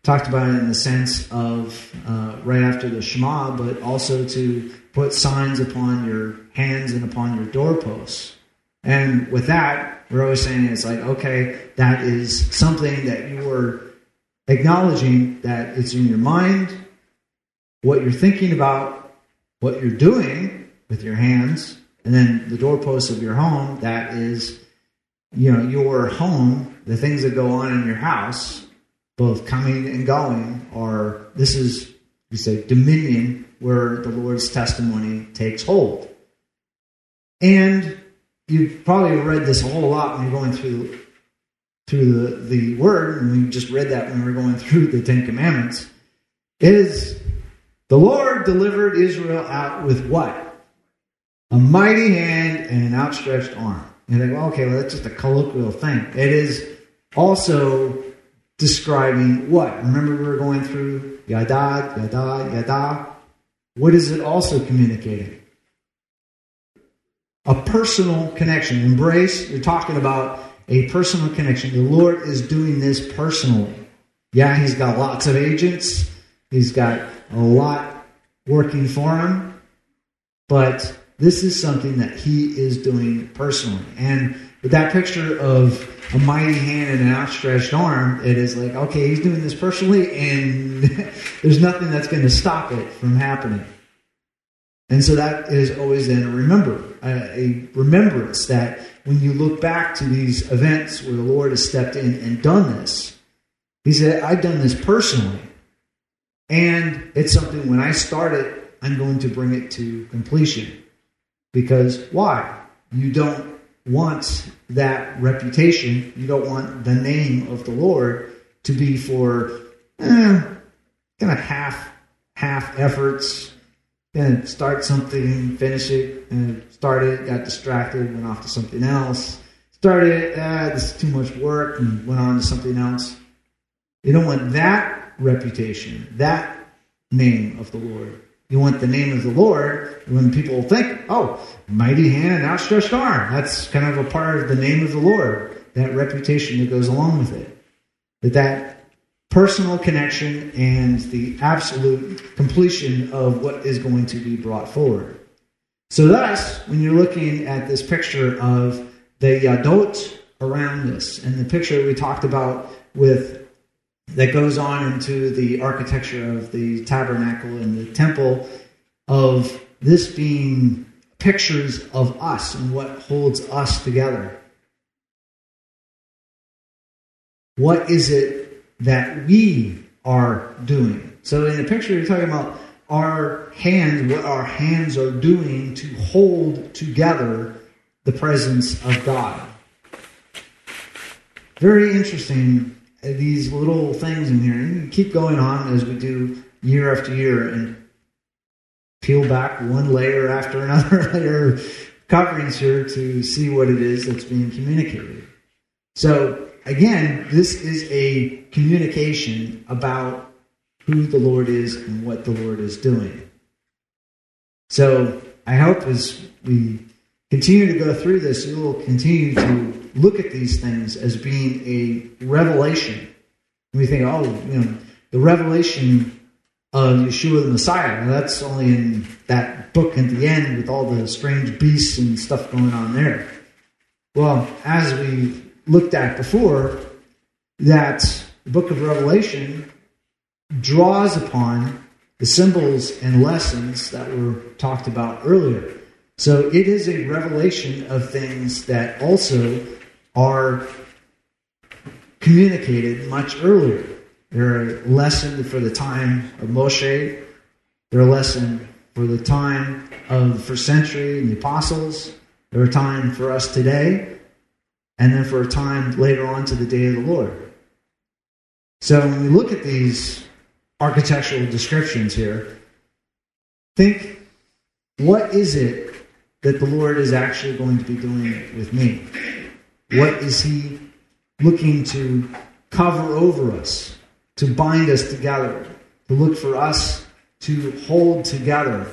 talked about it in the sense of uh, right after the Shema, but also to put signs upon your hands and upon your doorposts. And with that, we're always saying it's like, okay, that is something that you are acknowledging that it's in your mind, what you're thinking about, what you're doing with your hands, and then the doorposts of your home, that is, you know, your home, the things that go on in your house, both coming and going, are, this is, you say, dominion, where the Lord's testimony takes hold. And you've probably read this a whole lot when you're going through through the, the Word, and we just read that when we were going through the Ten Commandments. It is, the Lord delivered Israel out with what? A mighty hand and an outstretched arm. And you think, well, okay, well, that's just a colloquial thing. It is also describing what? Remember we were going through yada, yada, yada. What is it also communicating? A personal connection. Embrace, you're talking about a personal connection. The Lord is doing this personally. Yeah, he's got lots of agents. He's got a lot working for him. But this is something that he is doing personally. And with that picture of a mighty hand and an outstretched arm, it is like, okay, he's doing this personally, and there's nothing that's going to stop it from happening. And so that is always then a remember, a remembrance that when you look back to these events where the Lord has stepped in and done this, he said, I've done this personally. And it's something, when I start it, I'm going to bring it to completion. Because why? You don't want that reputation. You don't want the name of the Lord to be for eh, kind of half half efforts. Then start something, finish it, and started, got distracted, went off to something else. Started, ah, this is too much work, and went on to something else. You don't want that reputation, that name of the Lord. You want the name of the Lord when people think, oh, mighty hand and outstretched arm. That's kind of a part of the name of the Lord, that reputation that goes along with it. That that personal connection and the absolute completion of what is going to be brought forward. So thus, when you're looking at this picture of the Yadot around this, and the picture we talked about with that goes on into the architecture of the tabernacle and the temple, of this being pictures of us and what holds us together. What is it that we are doing? So in the picture, you're talking about our hands, what our hands are doing to hold together the presence of God. Very interesting, these little things in here. And you keep going on as we do year after year and peel back one layer after another layer of coverings here to see what it is that's being communicated. So again, this is a communication about who the Lord is and what the Lord is doing. So I hope as we continue to go through this, you will continue to look at these things as being a revelation. And we think, oh, you know, the revelation of Yeshua the Messiah, well, that's only in that book at the end with all the strange beasts and stuff going on there. Well, as we looked at before, that the book of Revelation draws upon the symbols and lessons that were talked about earlier. So it is a revelation of things that also are communicated much earlier. They're a lesson for the time of Moshe. They're a lesson for the time of the first century and the apostles. They're a time for us today. And then for a time later on to the day of the Lord. So when we look at these architectural descriptions here, think, what is it that the Lord is actually going to be doing with me? What is he looking to cover over us, to bind us together, to look for us to hold together,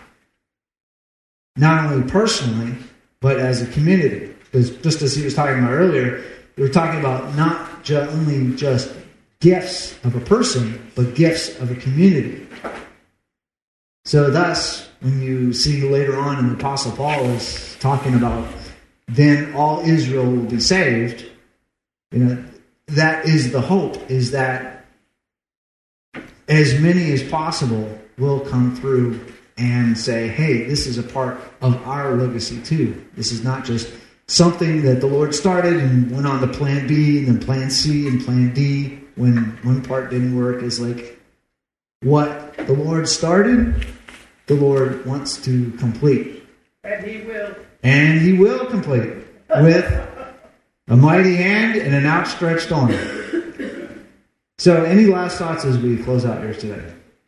not only personally, but as a community? Because just as he was talking about earlier, we were talking about not ju- only just gifts of a person, but gifts of a community. So thus, when you see later on in the Apostle Paul is talking about then all Israel will be saved, you know, that is the hope, is that as many as possible will come through and say, hey, this is a part of our legacy too. This is not just something that the Lord started and went on to plan B and then plan C and plan D when one part didn't work. Is like what the Lord started, the Lord wants to complete. And he will. And he will complete with a mighty hand and an outstretched arm. So any last thoughts as we close out here today?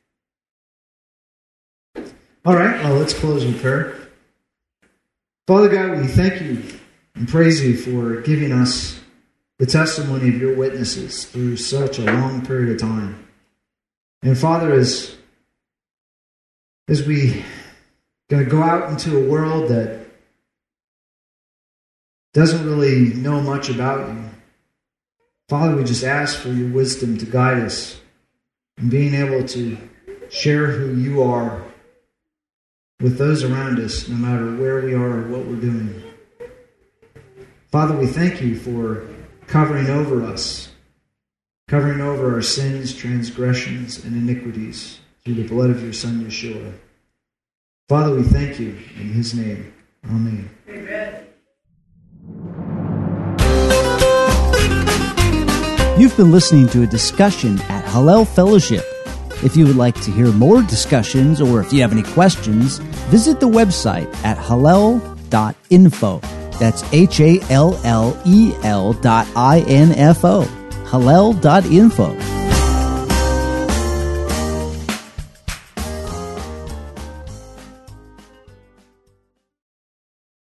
All right, well, let's close with prayer. Father God, we thank you and praise you for giving us the testimony of your witnesses through such a long period of time. And Father, as, as we going to go out into a world that doesn't really know much about you, Father, we just ask for your wisdom to guide us in being able to share who you are with those around us, no matter where we are or what we're doing. Father, we thank you for covering over us, covering over our sins, transgressions, and iniquities through the blood of your Son, Yeshua. Father, we thank you in his name. Amen. Amen. You've been listening to a discussion at Hallel Fellowship. If you would like to hear more discussions or if you have any questions, visit the website at hallel dot info. That's H A L L E L dot I N F O. hallel dot info.